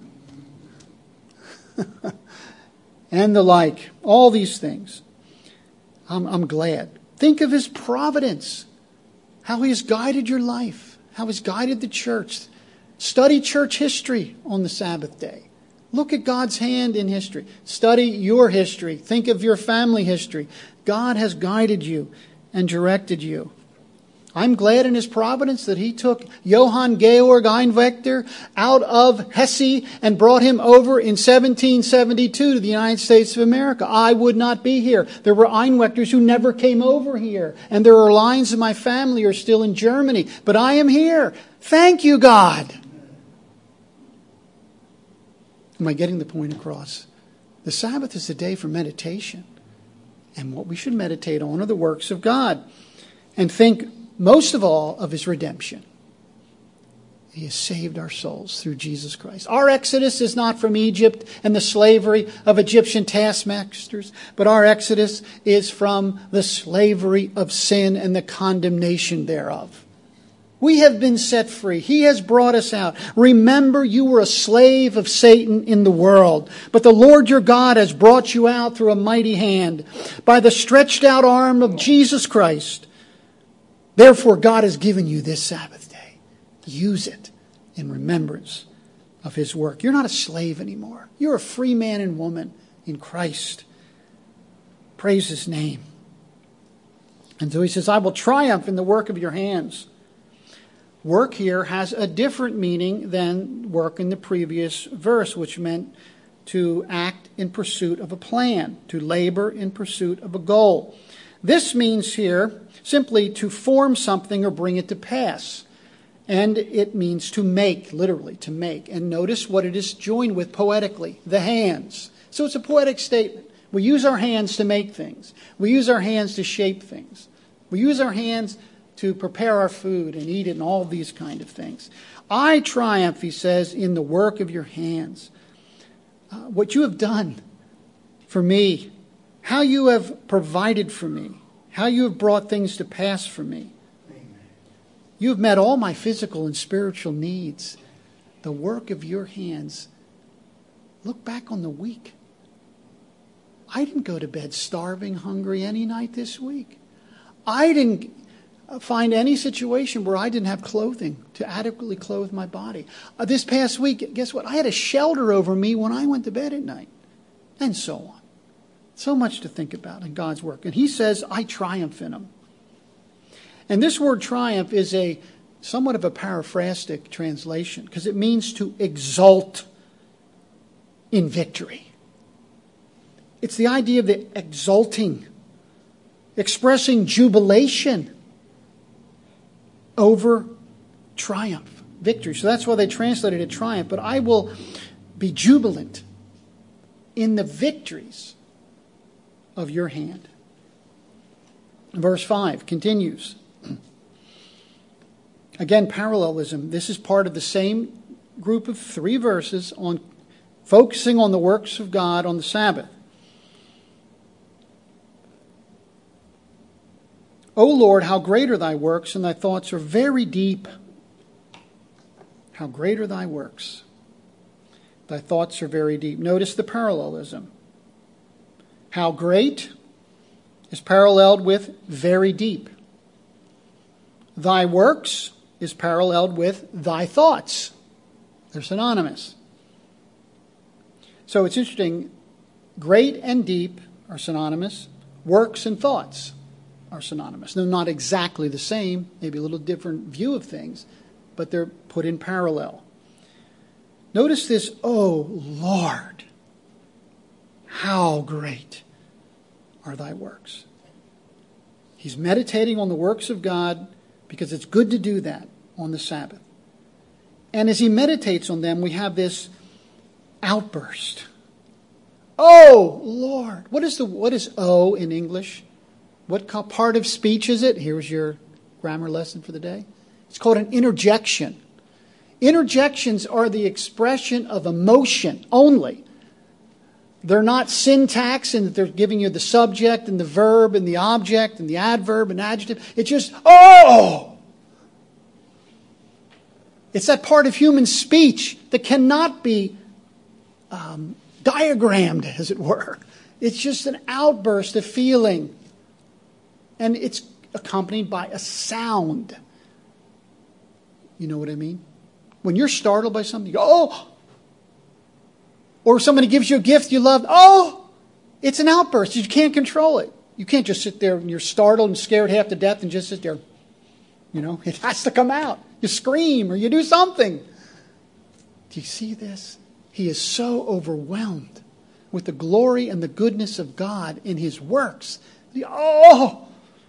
And the like. All these things. I'm glad. Think of His providence. How He has guided your life. How He's guided the church. Study church history on the Sabbath day. Look at God's hand in history. Study your history. Think of your family history. God has guided you and directed you. I'm glad in His providence that He took Johann Georg Einwächter out of Hesse and brought him over in 1772 to the United States of America. I would not be here. There were Einwächters who never came over here. And there are lines of my family who are still in Germany. But I am here. Thank you, God. Am I getting the point across? The Sabbath is a day for meditation. And what we should meditate on are the works of God. And think most of all of His redemption. He has saved our souls through Jesus Christ. Our exodus is not from Egypt and the slavery of Egyptian taskmasters, but our exodus is from the slavery of sin and the condemnation thereof. We have been set free. He has brought us out. Remember, you were a slave of Satan in the world. But the Lord your God has brought you out through a mighty hand by the stretched out arm of Jesus Christ. Therefore, God has given you this Sabbath day. Use it in remembrance of His work. You're not a slave anymore. You're a free man and woman in Christ. Praise His name. And so He says, I will triumph in the work of your hands. Work here has a different meaning than work in the previous verse, which meant to act in pursuit of a plan, to labor in pursuit of a goal. This means here simply to form something or bring it to pass. And it means to make, literally to make. And notice what it is joined with poetically, the hands. So it's a poetic statement. We use our hands to make things. We use our hands to shape things. We use our hands to prepare our food and eat it and all these kind of things. I triumph, he says, in the work of your hands. What you have done for me, how you have provided for me, how you have brought things to pass for me. You have met all my physical and spiritual needs. The work of your hands. Look back on the week. I didn't go to bed starving, hungry any night this week. I didn't find any situation where I didn't have clothing to adequately clothe my body. This past week, guess what? I had a shelter over me when I went to bed at night. And so on. So much to think about in God's work. And he says, I triumph in Him. And this word triumph is a somewhat of a paraphrastic translation because it means to exalt. in victory. It's the idea of the exulting, expressing jubilation over triumph, victory. So that's why they translated it triumph. But I will be jubilant in the victories of your hand. Verse 5 continues. Again, parallelism. This is part of the same group of 3 verses on focusing on the works of God on the Sabbath. O Lord, how great are thy works, and thy thoughts are very deep. How great are thy works. Thy thoughts are very deep. Notice the parallelism. How great is paralleled with very deep. Thy works is paralleled with thy thoughts. They're synonymous. So it's interesting. Great and deep are synonymous. Works and thoughts are synonymous. They're not exactly the same, maybe a little different view of things, but they're put in parallel. Notice this, O Lord, how great are thy works. He's meditating on the works of God because it's good to do that on the Sabbath. And as he meditates on them, we have this outburst. Oh, Lord. What is O in English? What part of speech is it? Here's your grammar lesson for the day. It's called an interjection. Interjections are the expression of emotion only. They're not syntax in that they're giving you the subject and the verb and the object and the adverb and adjective. It's just, oh! It's that part of human speech that cannot be diagrammed, as it were. It's just an outburst of feeling. And it's accompanied by a sound. You know what I mean? When you're startled by something, you go, oh! Or somebody gives you a gift you love, oh! It's an outburst. You can't control it. You can't just sit there and you're startled and scared half to death and just sit there. You know, it has to come out. You scream or you do something. Do you see this? He is so overwhelmed with the glory and the goodness of God in his works. Oh!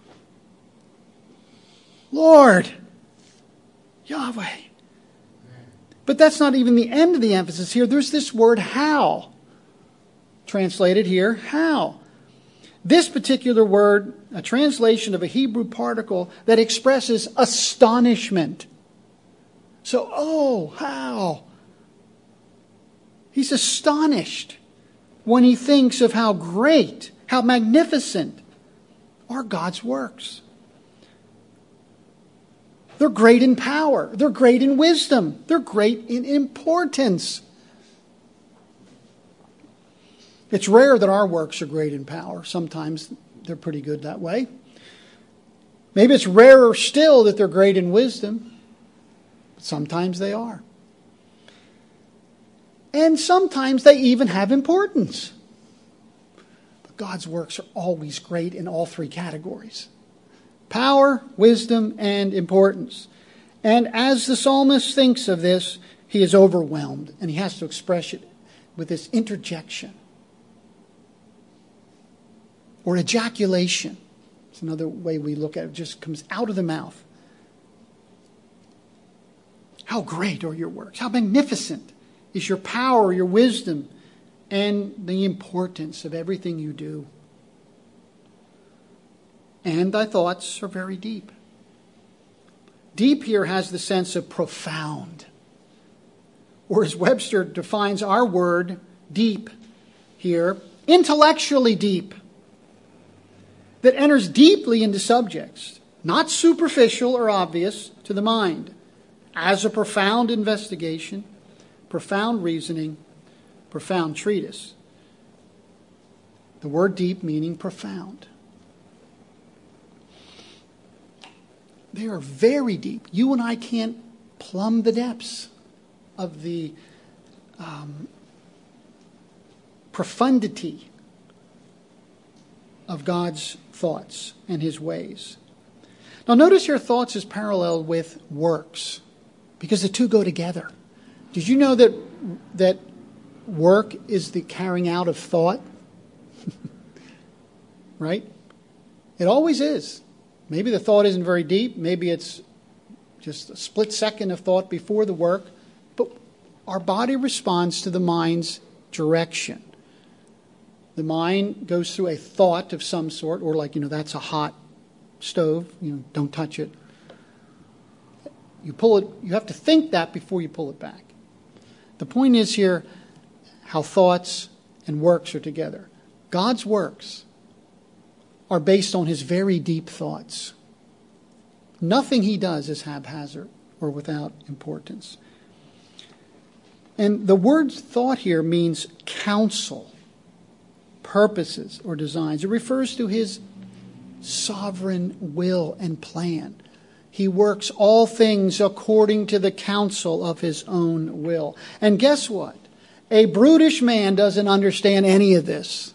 Lord! Yahweh! But that's not even the end of the emphasis here. There's this word how. Translated here, how. This particular word, a translation of a Hebrew particle that expresses astonishment. So, oh, how. He's astonished when he thinks of how great, how magnificent are God's works. They're great in power. They're great in wisdom. They're great in importance. It's rare that our works are great in power. Sometimes they're pretty good that way. Maybe it's rarer still that they're great in wisdom. But sometimes they are. And sometimes they even have importance. But God's works are always great in all 3 categories. Power, wisdom, and importance. And as the psalmist thinks of this, he is overwhelmed. And he has to express it with this interjection. Or ejaculation. It's another way we look at it. It just comes out of the mouth. How great are your works. How magnificent is your power, your wisdom, and the importance of everything you do. And thy thoughts are very deep. Deep here has the sense of profound. Or as Webster defines our word, deep, here, intellectually deep. That enters deeply into subjects, not superficial or obvious to the mind, as a profound investigation, profound reasoning, profound treatise. The word deep meaning profound. They are very deep. You and I can't plumb the depths of the profundity of God's thoughts and his ways. Now notice your thoughts is parallel with works, because the two go together. Did you know that work is the carrying out of thought? Right? It always is. Maybe the thought isn't very deep. Maybe it's just a split second of thought before the work. But our body responds to the mind's direction. The mind goes through a thought of some sort, or like, that's a hot stove, don't touch it. You pull it, you have to think that before you pull it back. The point is here how thoughts and works are together. God's works are based on his very deep thoughts. Nothing he does is haphazard or without importance. And the word thought here means counsel, purposes, or designs. It refers to his sovereign will and plan. He works all things according to the counsel of his own will. And guess what? A brutish man doesn't understand any of this.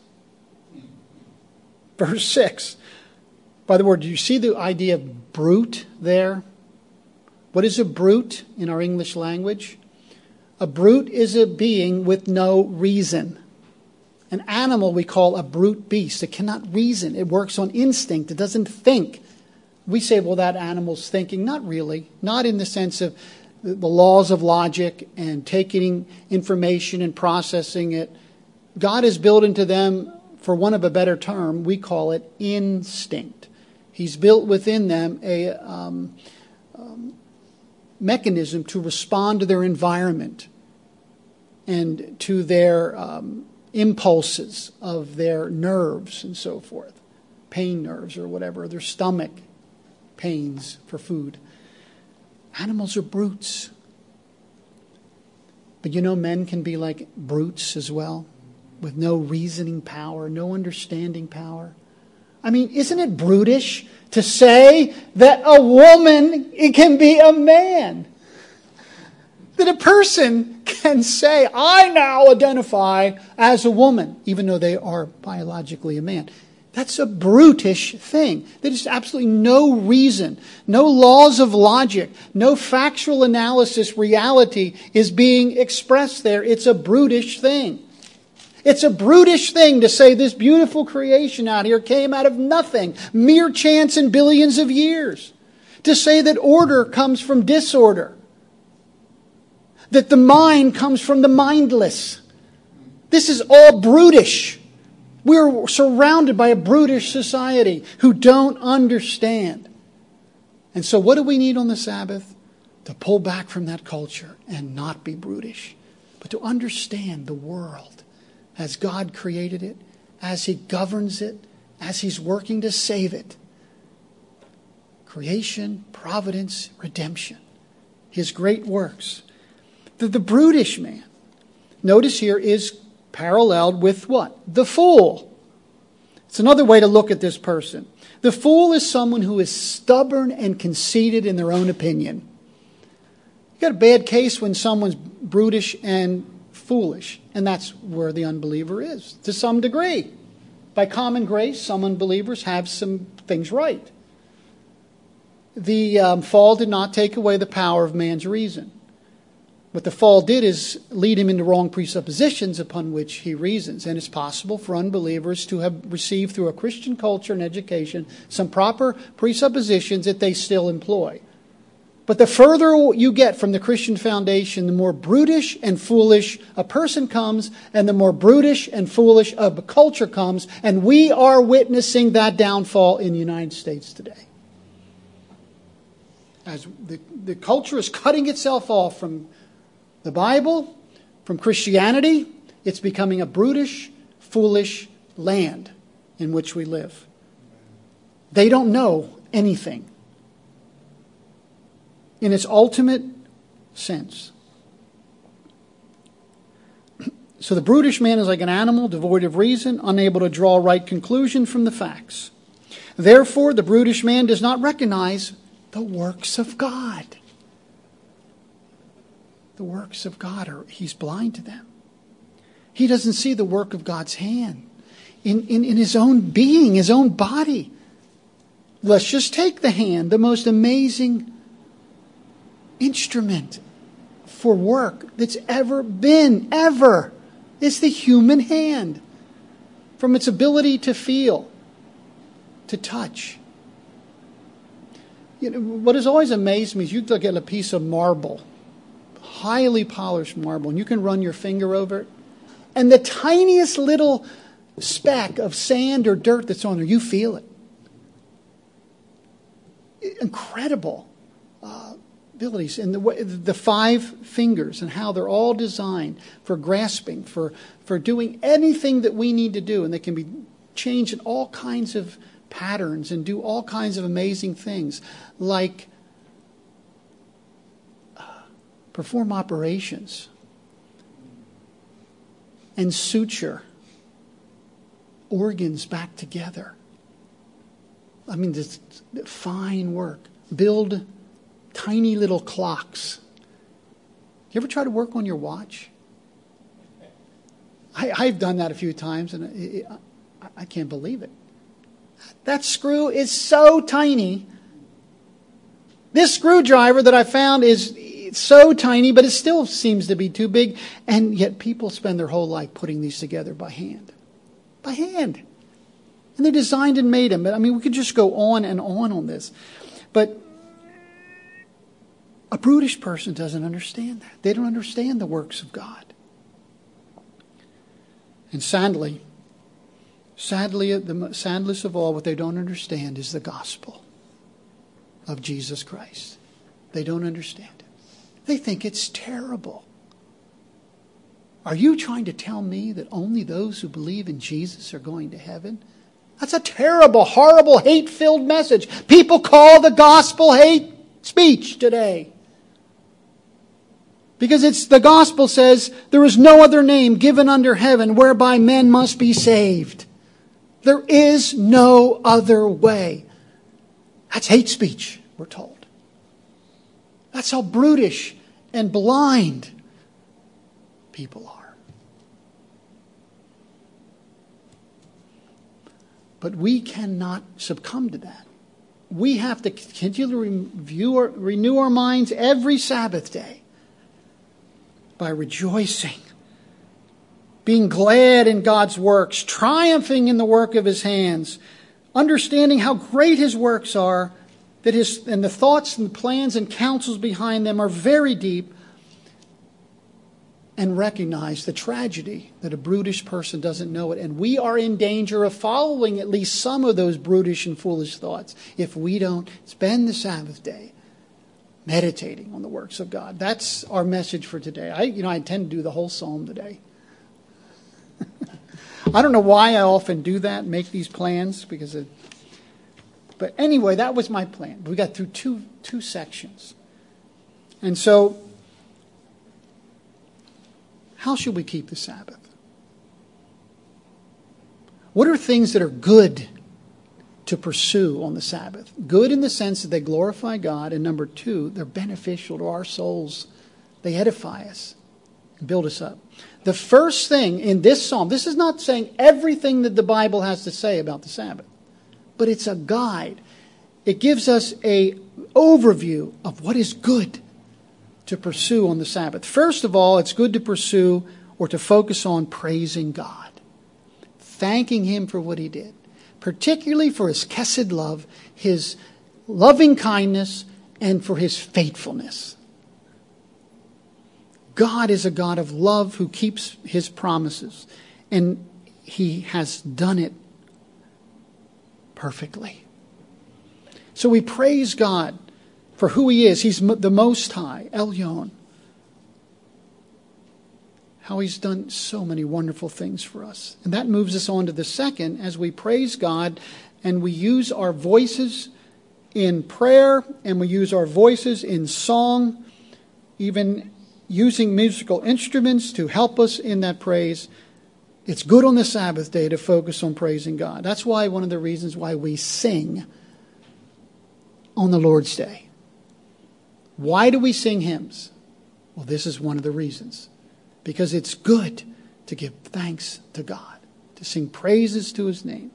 Verse 6. By the word, do you see the idea of brute there? What is a brute in our English language? A brute is a being with no reason. An animal we call a brute beast. It cannot reason. It works on instinct. It doesn't think. We say, well, that animal's thinking. Not really. Not in the sense of the laws of logic and taking information and processing it. God has built into them, for want of a better term, we call it instinct. He's built within them a mechanism to respond to their environment and to their impulses of their nerves and so forth. Pain nerves or whatever, their stomach pains for food. Animals are brutes. But men can be like brutes as well, with no reasoning power, no understanding power. I mean, isn't it brutish to say that a woman can be a man? That a person can say, I now identify as a woman, even though they are biologically a man. That's a brutish thing. There's absolutely no reason, no laws of logic, no factual analysis, reality is being expressed there. It's a brutish thing. It's a brutish thing to say this beautiful creation out here came out of nothing, mere chance in billions of years. To say that order comes from disorder. That the mind comes from the mindless. This is all brutish. We're surrounded by a brutish society who don't understand. And so what do we need on the Sabbath? To pull back from that culture and not be brutish, but to understand the world as God created it, as he governs it, as he's working to save it. Creation, providence, redemption. His great works. The brutish man, notice here, is paralleled with what? The fool. It's another way to look at this person. The fool is someone who is stubborn and conceited in their own opinion. You got a bad case when someone's brutish and foolish, and that's where the unbeliever is, to some degree. By common grace, some unbelievers have some things right. The fall did not take away the power of man's reason. What the fall did is lead him into wrong presuppositions upon which he reasons. And it's possible for unbelievers to have received through a Christian culture and education some proper presuppositions that they still employ. But the further you get from the Christian foundation, the more brutish and foolish a person comes, and the more brutish and foolish a culture comes. And we are witnessing that downfall in the United States today. As the culture is cutting itself off from the Bible, from Christianity, it's becoming a brutish, foolish land in which we live. They don't know anything in its ultimate sense. So the brutish man is like an animal, devoid of reason, unable to draw a right conclusion from the facts. Therefore, the brutish man does not recognize the works of God. The works of God, he's blind to them. He doesn't see the work of God's hand in his own being, his own body. Let's just take the hand, the most amazing instrument for work that's ever been, ever. It's the human hand. From its ability to feel, to touch. You know, what has always amazed me is you look at a piece of marble, highly polished marble, and you can run your finger over it, and the tiniest little speck of sand or dirt that's on there, you feel it. Incredible abilities. And the 5 fingers and how they're all designed for grasping, for doing anything that we need to do. And they can be changed in all kinds of patterns and do all kinds of amazing things, like perform operations and suture organs back together. I mean, this fine work. Build tiny little clocks. You ever try to work on your watch? I've done that a few times, and I can't believe it. That screw is so tiny. This screwdriver that I found is so tiny, but it still seems to be too big. And yet people spend their whole life putting these together by hand. By hand. And they designed and made them. I mean, we could just go on and on this. But a brutish person doesn't understand that. They don't understand the works of God. And sadly, the saddest of all, what they don't understand is the gospel of Jesus Christ. They don't understand it. They think it's terrible. Are you trying to tell me that only those who believe in Jesus are going to heaven? That's a terrible, horrible, hate-filled message. People call the gospel hate speech today. Because the gospel says there is no other name given under heaven whereby men must be saved. There is no other way. That's hate speech, we're told. That's how brutish and blind people are. But we cannot succumb to that. We have to continually renew our minds every Sabbath day by rejoicing, being glad in God's works, triumphing in the work of His hands, understanding how great His works are, and the thoughts and the plans and counsels behind them are very deep, and recognize the tragedy that a brutish person doesn't know it. And we are in danger of following at least some of those brutish and foolish thoughts if we don't spend the Sabbath day meditating on the works of God. That's our message for today. I intend to do the whole psalm today. I don't know why I often do that, make these plans, but anyway, that was my plan. We got through two sections. And so, how should we keep the Sabbath? What are things that are good to pursue on the Sabbath? Good in the sense that they glorify God, and number 2, they're beneficial to our souls. They edify us and build us up. The first thing in this psalm, this is not saying everything that the Bible has to say about the Sabbath, but it's a guide. It gives us an overview of what is good to pursue on the Sabbath. First of all, it's good to pursue or to focus on praising God, thanking Him for what He did, particularly for His chesed love, His loving kindness, and for His faithfulness. God is a God of love who keeps His promises, and He has done it perfectly. So we praise God for who He is. He's the Most High, Elyon. How He's done so many wonderful things for us. And that moves us on to the second, as we praise God and we use our voices in prayer and we use our voices in song, even using musical instruments to help us in that praise. It's good on the Sabbath day to focus on praising God. That's why one of the reasons why we sing on the Lord's Day. Why do we sing hymns? Well, this is one of the reasons. Because it's good to give thanks to God, to sing praises to His name.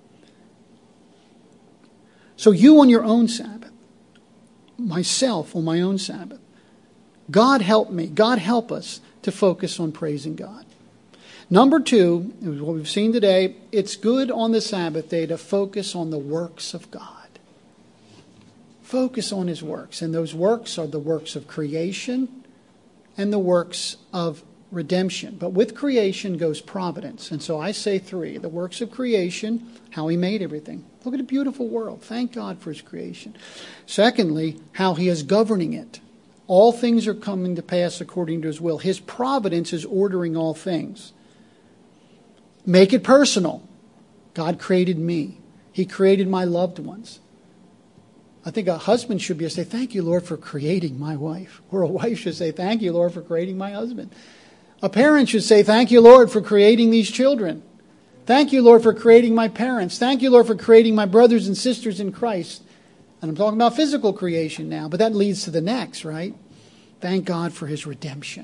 So you on your own Sabbath, myself on my own Sabbath, God help me, God help us to focus on praising God. Number two, what we've seen today, it's good on the Sabbath day to focus on the works of God. Focus on his works. And those works are the works of creation and the works of redemption. But with creation goes providence. And so I say three. The works of creation, how he made everything. Look at a beautiful world. Thank God for his creation. Secondly, how he is governing it. All things are coming to pass according to his will. His providence is ordering all things. Make it personal. God created me. He created my loved ones. I think a husband should be able to say, thank you, Lord, for creating my wife. Or a wife should say, thank you, Lord, for creating my husband. A parent should say, thank you, Lord, for creating these children. Thank you, Lord, for creating my parents. Thank you, Lord, for creating my brothers and sisters in Christ. And I'm talking about physical creation now, but that leads to the next, right? Thank God for his redemption.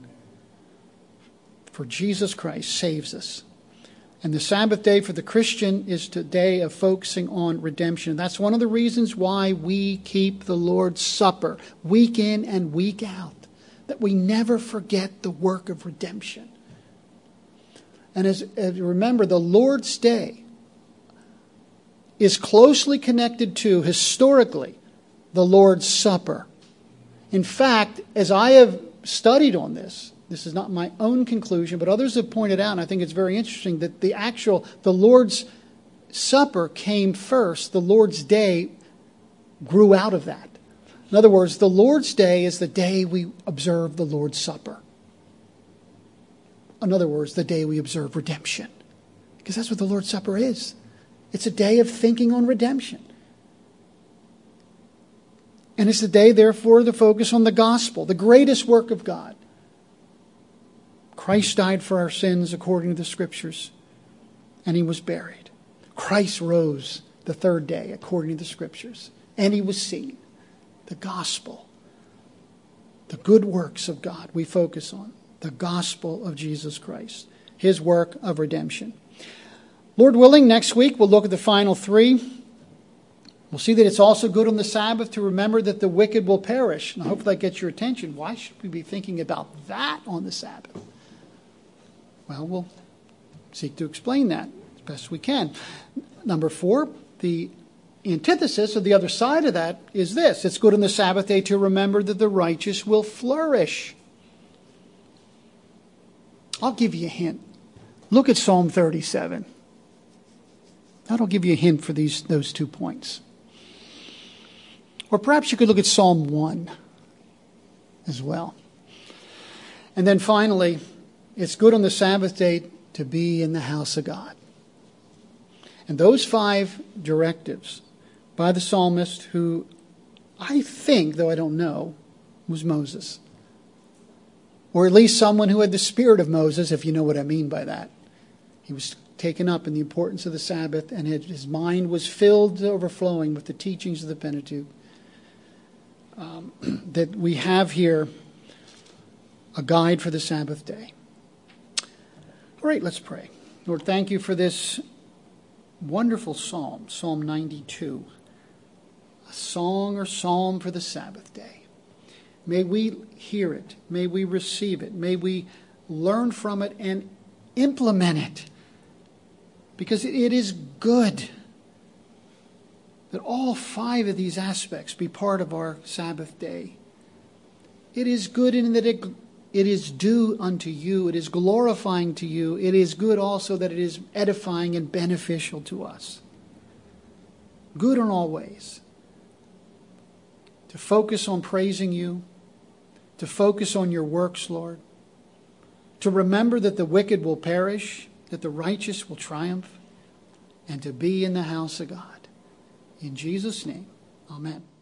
For Jesus Christ saves us. And the Sabbath day for the Christian is the day of focusing on redemption. That's one of the reasons why we keep the Lord's Supper week in and week out. That we never forget the work of redemption. And as you remember, the Lord's Day is closely connected to, historically, the Lord's Supper. In fact, as I have studied on this is not my own conclusion, but others have pointed out, and I think it's very interesting, that the Lord's Supper came first. The Lord's Day grew out of that. In other words, the Lord's Day is the day we observe the Lord's Supper. In other words, the day we observe redemption. Because that's what the Lord's Supper is. It's a day of thinking on redemption. And it's the day, therefore, to focus on the gospel, the greatest work of God. Christ died for our sins according to the Scriptures, and he was buried. Christ rose the third day according to the Scriptures, and he was seen. The gospel, the good works of God we focus on. The gospel of Jesus Christ, his work of redemption. Lord willing, next week we'll look at the final three. We'll see that it's also good on the Sabbath to remember that the wicked will perish. And I hope that gets your attention. Why should we be thinking about that on the Sabbath? Well, we'll seek to explain that as best we can. Number 4, the antithesis, or the other side of that, is this. It's good on the Sabbath day to remember that the righteous will flourish. I'll give you a hint. Look at Psalm 37. That'll give you a hint for those 2 points. Or perhaps you could look at Psalm 1 as well. And then finally, it's good on the Sabbath day to be in the house of God. And those 5 directives by the psalmist, who I think, though I don't know, was Moses. Or at least someone who had the spirit of Moses, if you know what I mean by that. He was taken up in the importance of the Sabbath, and his mind was filled to overflowing with the teachings of the Pentateuch. That we have here a guide for the Sabbath day. All right, let's pray. Lord, thank you for this wonderful psalm, Psalm 92. A song or psalm for the Sabbath day. May we hear it. May we receive it. May we learn from it and implement it. Because it is good that all 5 of these aspects be part of our Sabbath day. It is good in that it is due unto you. It is glorifying to you. It is good also that it is edifying and beneficial to us. Good in all ways. To focus on praising you. To focus on your works, Lord. To remember that the wicked will perish, that the righteous will triumph, and to be in the house of God. In Jesus' name, amen.